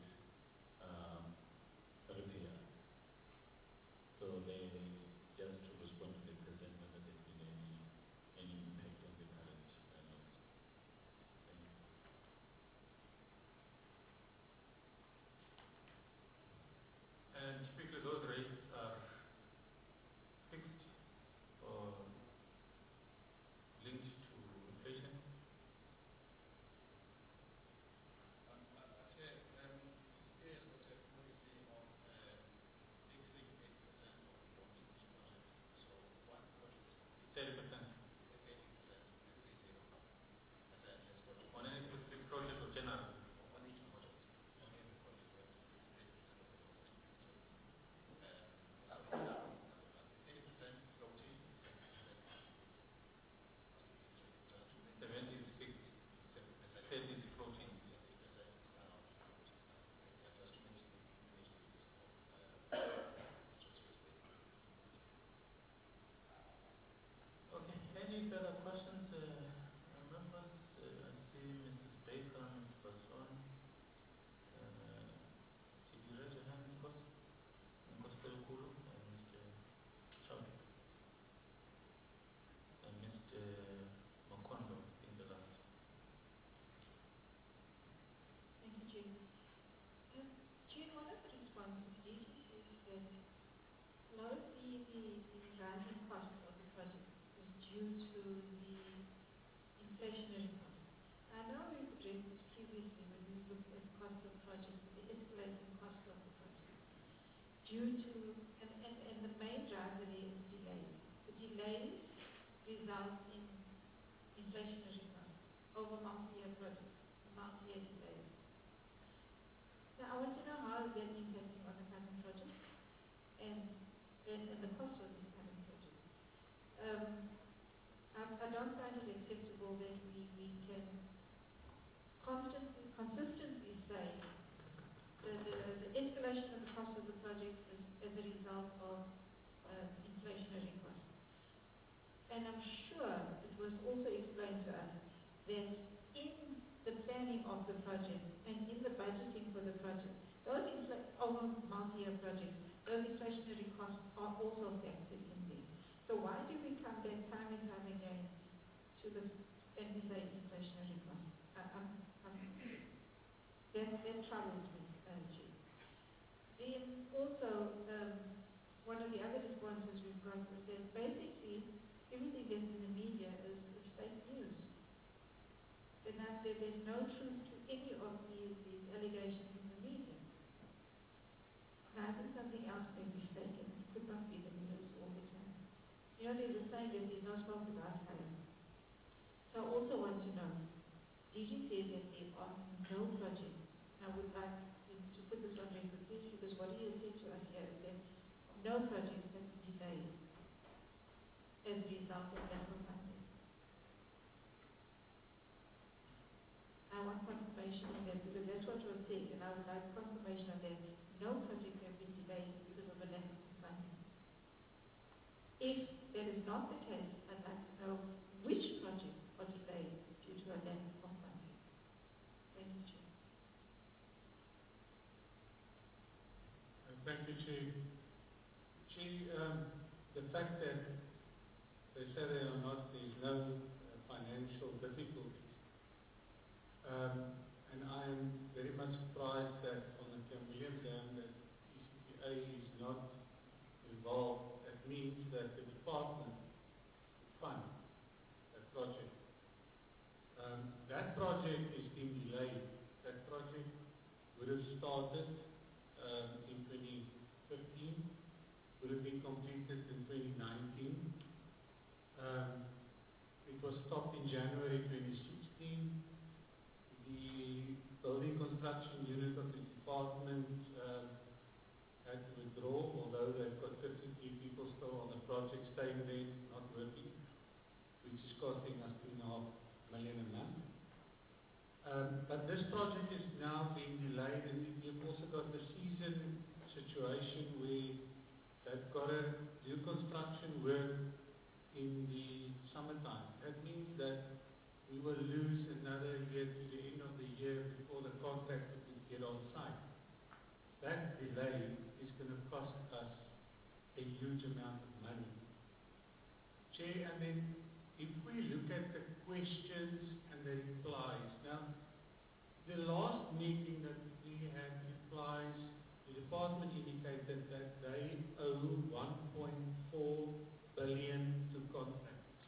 repair. So they just to respond to the person whether there's been any impact on the current laws. Thank you. And typically those rates are fixed or linked to inflation. Chair, Mrs. A has got a policy of fixing 80% of loans in each project. So one project is completed. 30%. 80%, 30, as I has got On any specific project or general? on each project. On every project, we have to fix 80% of the loans to be completed. So 80% floating, 20% must be fixed rate. Just to make 70 is fixed, 30 is floating. 30% floating. Just to manage the risk of interest rates going up. Okay, any further questions, members? I see Mrs. Baker, Ms. Basson. Did you raise your hand, Ms. Basson? Mr. Kulu and Mr. Chowdhury. And Mr. Makondo in the last. Thank you, Chair. Chair, one of the responses DG says that a lot of the rising costs of the project is due to the inflationary costs. I know we've addressed this previously when we looked at cost of projects, the escalating cost of the project. Due to, and the main driver there is delays. The delays result in inflationary costs over multi-year projects, multi-year delays. Now, I want to know how is that impacting on the current project and the cost of these current projects. I don't find it acceptable that we can consistently say the escalation of the cost of the project is as a result of inflationary costs. And I'm sure it was also explained to us that in the planning of the project and in the budgeting for the project, those over multi-year projects, those inflationary costs are also factored in there. So why do we come back time and time again to the, and we say inflationary costs? That troubles me, Chief. Then also, one of the other responses we've got is that basically everything that's in the media is fake news. There's no truth to any of these allegations in the media. Now, I think something else may be fake and it could not be the news all the time. You know, there's a saying that there's no smoke without fire. So I also want to know, DG says that there are no projects. I would like to put this on record, please, because what he has said to us here is that no projects have been delayed as a result of lack of funding. I want confirmation of that because that's what was said, and I would like confirmation of that. No projects have been delayed because of a lack of funding. If that is not the case, I'd like to know which projects are delayed due to a lack of funding. Thank you, Chair. Thank you, Chief. Chief, the fact that they say there is no financial difficulties, and I am very much surprised that on the Camillion Dam that ECPA is not involved. That means that the department fund that project. that project is being delayed. That project would have started in 2015, would have been completed in 2019. It was stopped in January 2016. The building construction unit of the department had to withdraw, although they've got 53 people still on the project staying there, not working, which is costing us $2.5 million a month. But this project is now being delayed, and you've also got the season situation where they've got to do construction work in the summertime. That means that we will lose another year to the end of the year before the contractor could get on site. That delay is going to cost us a huge amount of money. Chair, and then if we look at the questions and the replies, now the last meeting that we had replies, the department indicated that they owe 1.4 billion to contractors.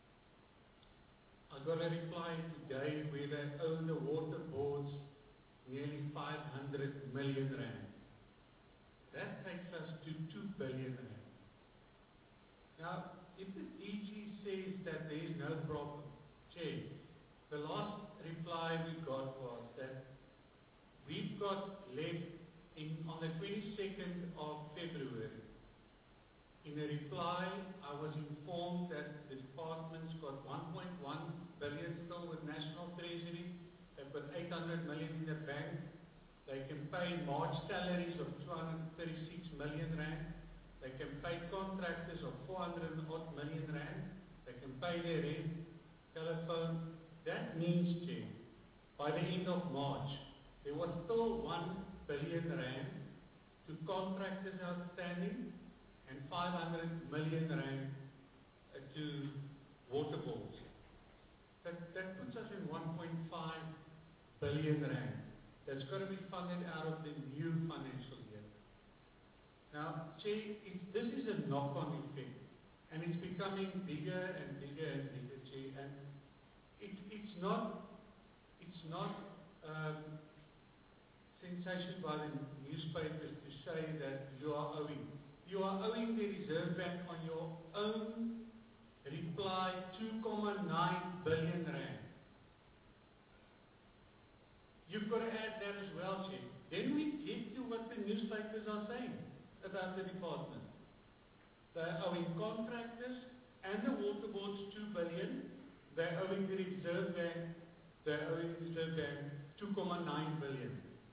I got a reply today where they owe the water boards nearly 500 million rand. That takes us to 2 billion rand. Now, if the DG says that there is no problem, Chair, the last reply we got was that we've got left on the 22nd of February. In a reply, I was informed that the department's got 1.1 billion still with National Treasury. They've got 800 million in the bank. They can pay March salaries of 236 million rand. They can pay contractors of 400 odd million rand. They can pay their rent, telephone. That means, Chair, by the end of March, there was still 1 billion rand to contractors outstanding and 500 million rand to water boards. That puts us in 1.5 billion rand. That's got to be funded out of the new financial year. Now, Chair, this is a knock-on effect, and it's becoming bigger and bigger and bigger, Chair. And it's not sensation by the newspapers to say that you are owing. You are owing the Reserve Bank on your own reply 2.9 billion rand. You've got to add that as well, Chair. Then we get to what the newspapers are saying about the department. They're owing contractors and the water boards 2 billion. They're owing the Reserve Bank 2.9 billion.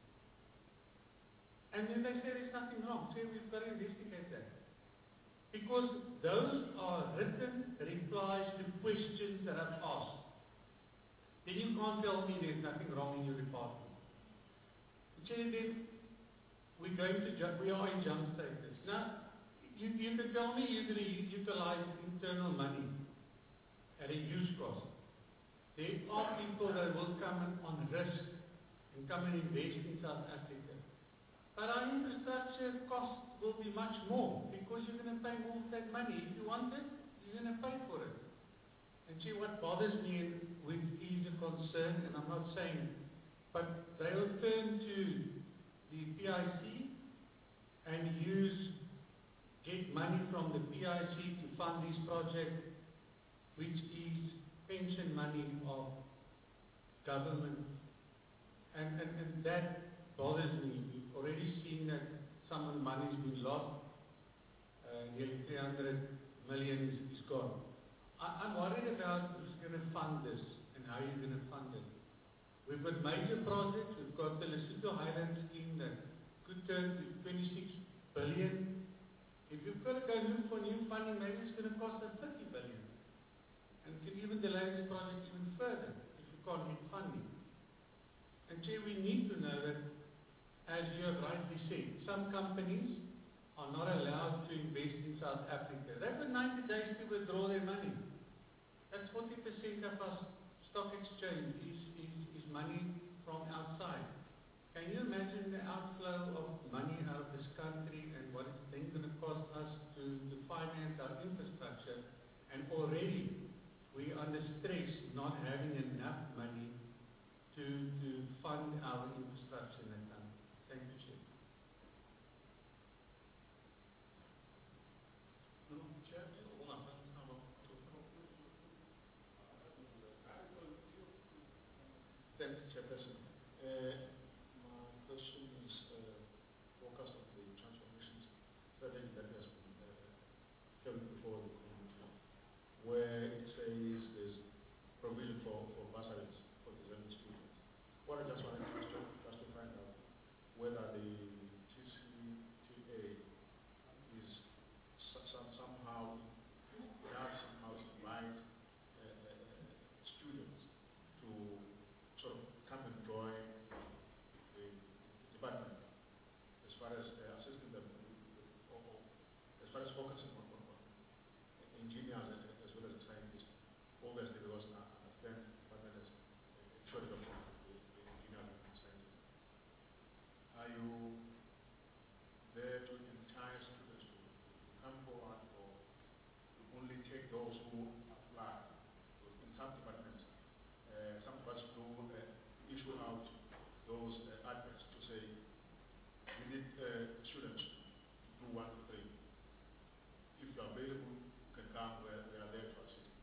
And then they say there's nothing wrong. Say we've got to investigate that. Because those are written replies to questions that I've asked. Then you can't tell me there's nothing wrong in your department. Say then we are in jump status. Now, you can tell me you're going to utilize internal money at a huge cost. There are people that will come on risk and come and invest in South Africa. But our infrastructure cost will be much more because you're going to pay more for that money. If you want it, you're going to pay for it. And see, what bothers me, which is a concern, and I'm not saying, but they'll turn to the PIC and get money from the PIC to fund this project, which is pension money of government. And that bothers me. We've already seen that some of the money's been lost. Nearly 300 million is gone. I'm worried about who's going to fund this and how you're going to fund it. We've got major projects. We've got the Lesotho Highland scheme that could turn to 26 billion. If you've got to go look for new funding, maybe it's going to cost us 30 billion. And can even delay this project even further if you can't get funding. And Chair, we need to know that, as you have rightly said, some companies are not allowed to invest in South Africa. They've got 90 days to withdraw their money. That's 40% of our stock exchange is money from outside. Can you imagine the outflow of money out of this country and what it's then going to cost us to finance our infrastructure? And already we under stress not having enough money to fund our infrastructure in the country. Thank you, Chair. Thanks, Chairperson. My question is focused on the transformation strategy that has been carried before the community, where it says there's provision for bursaries for the Zambia students. What I just wanted to find out whether the TCTA is somehow invite students to sort of come and join the department as far as assisting them, or as far as focusing on engineers as well as the scientists. Obviously, because I understand the department has a shortage of the engineers and scientists. Are you there to entice students to come forward, or to only take those who apply? Because in some departments, some of us do issue out those adverts to say, we need students to do 1 to 3. If you are available, you can come, we are there to assist.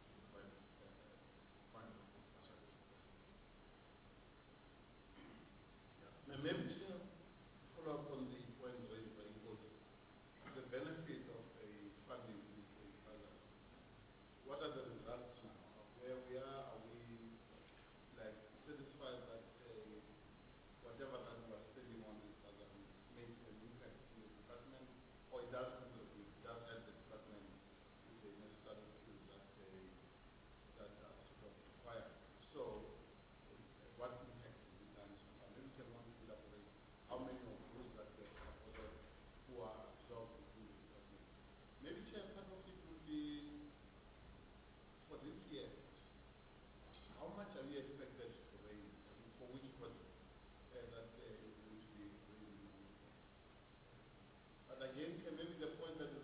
Maybe to follow up on the point raised by Ngozi, the benefit of a funding a bursary. What are the results now? Where we are we like satisfied that whatever that we are spending on this bursary makes an impact in the department, or it does contribute, it does help the department with the necessary skills that that are sort of required. So, what impact has it done so far? Maybe can one elaborate how many of those that we have supported who are absorbed within the department? Maybe Chair, part of it would be for this year. How much are we expected to raise? I mean, for which project that is going to be raising money for? But again, maybe the point that is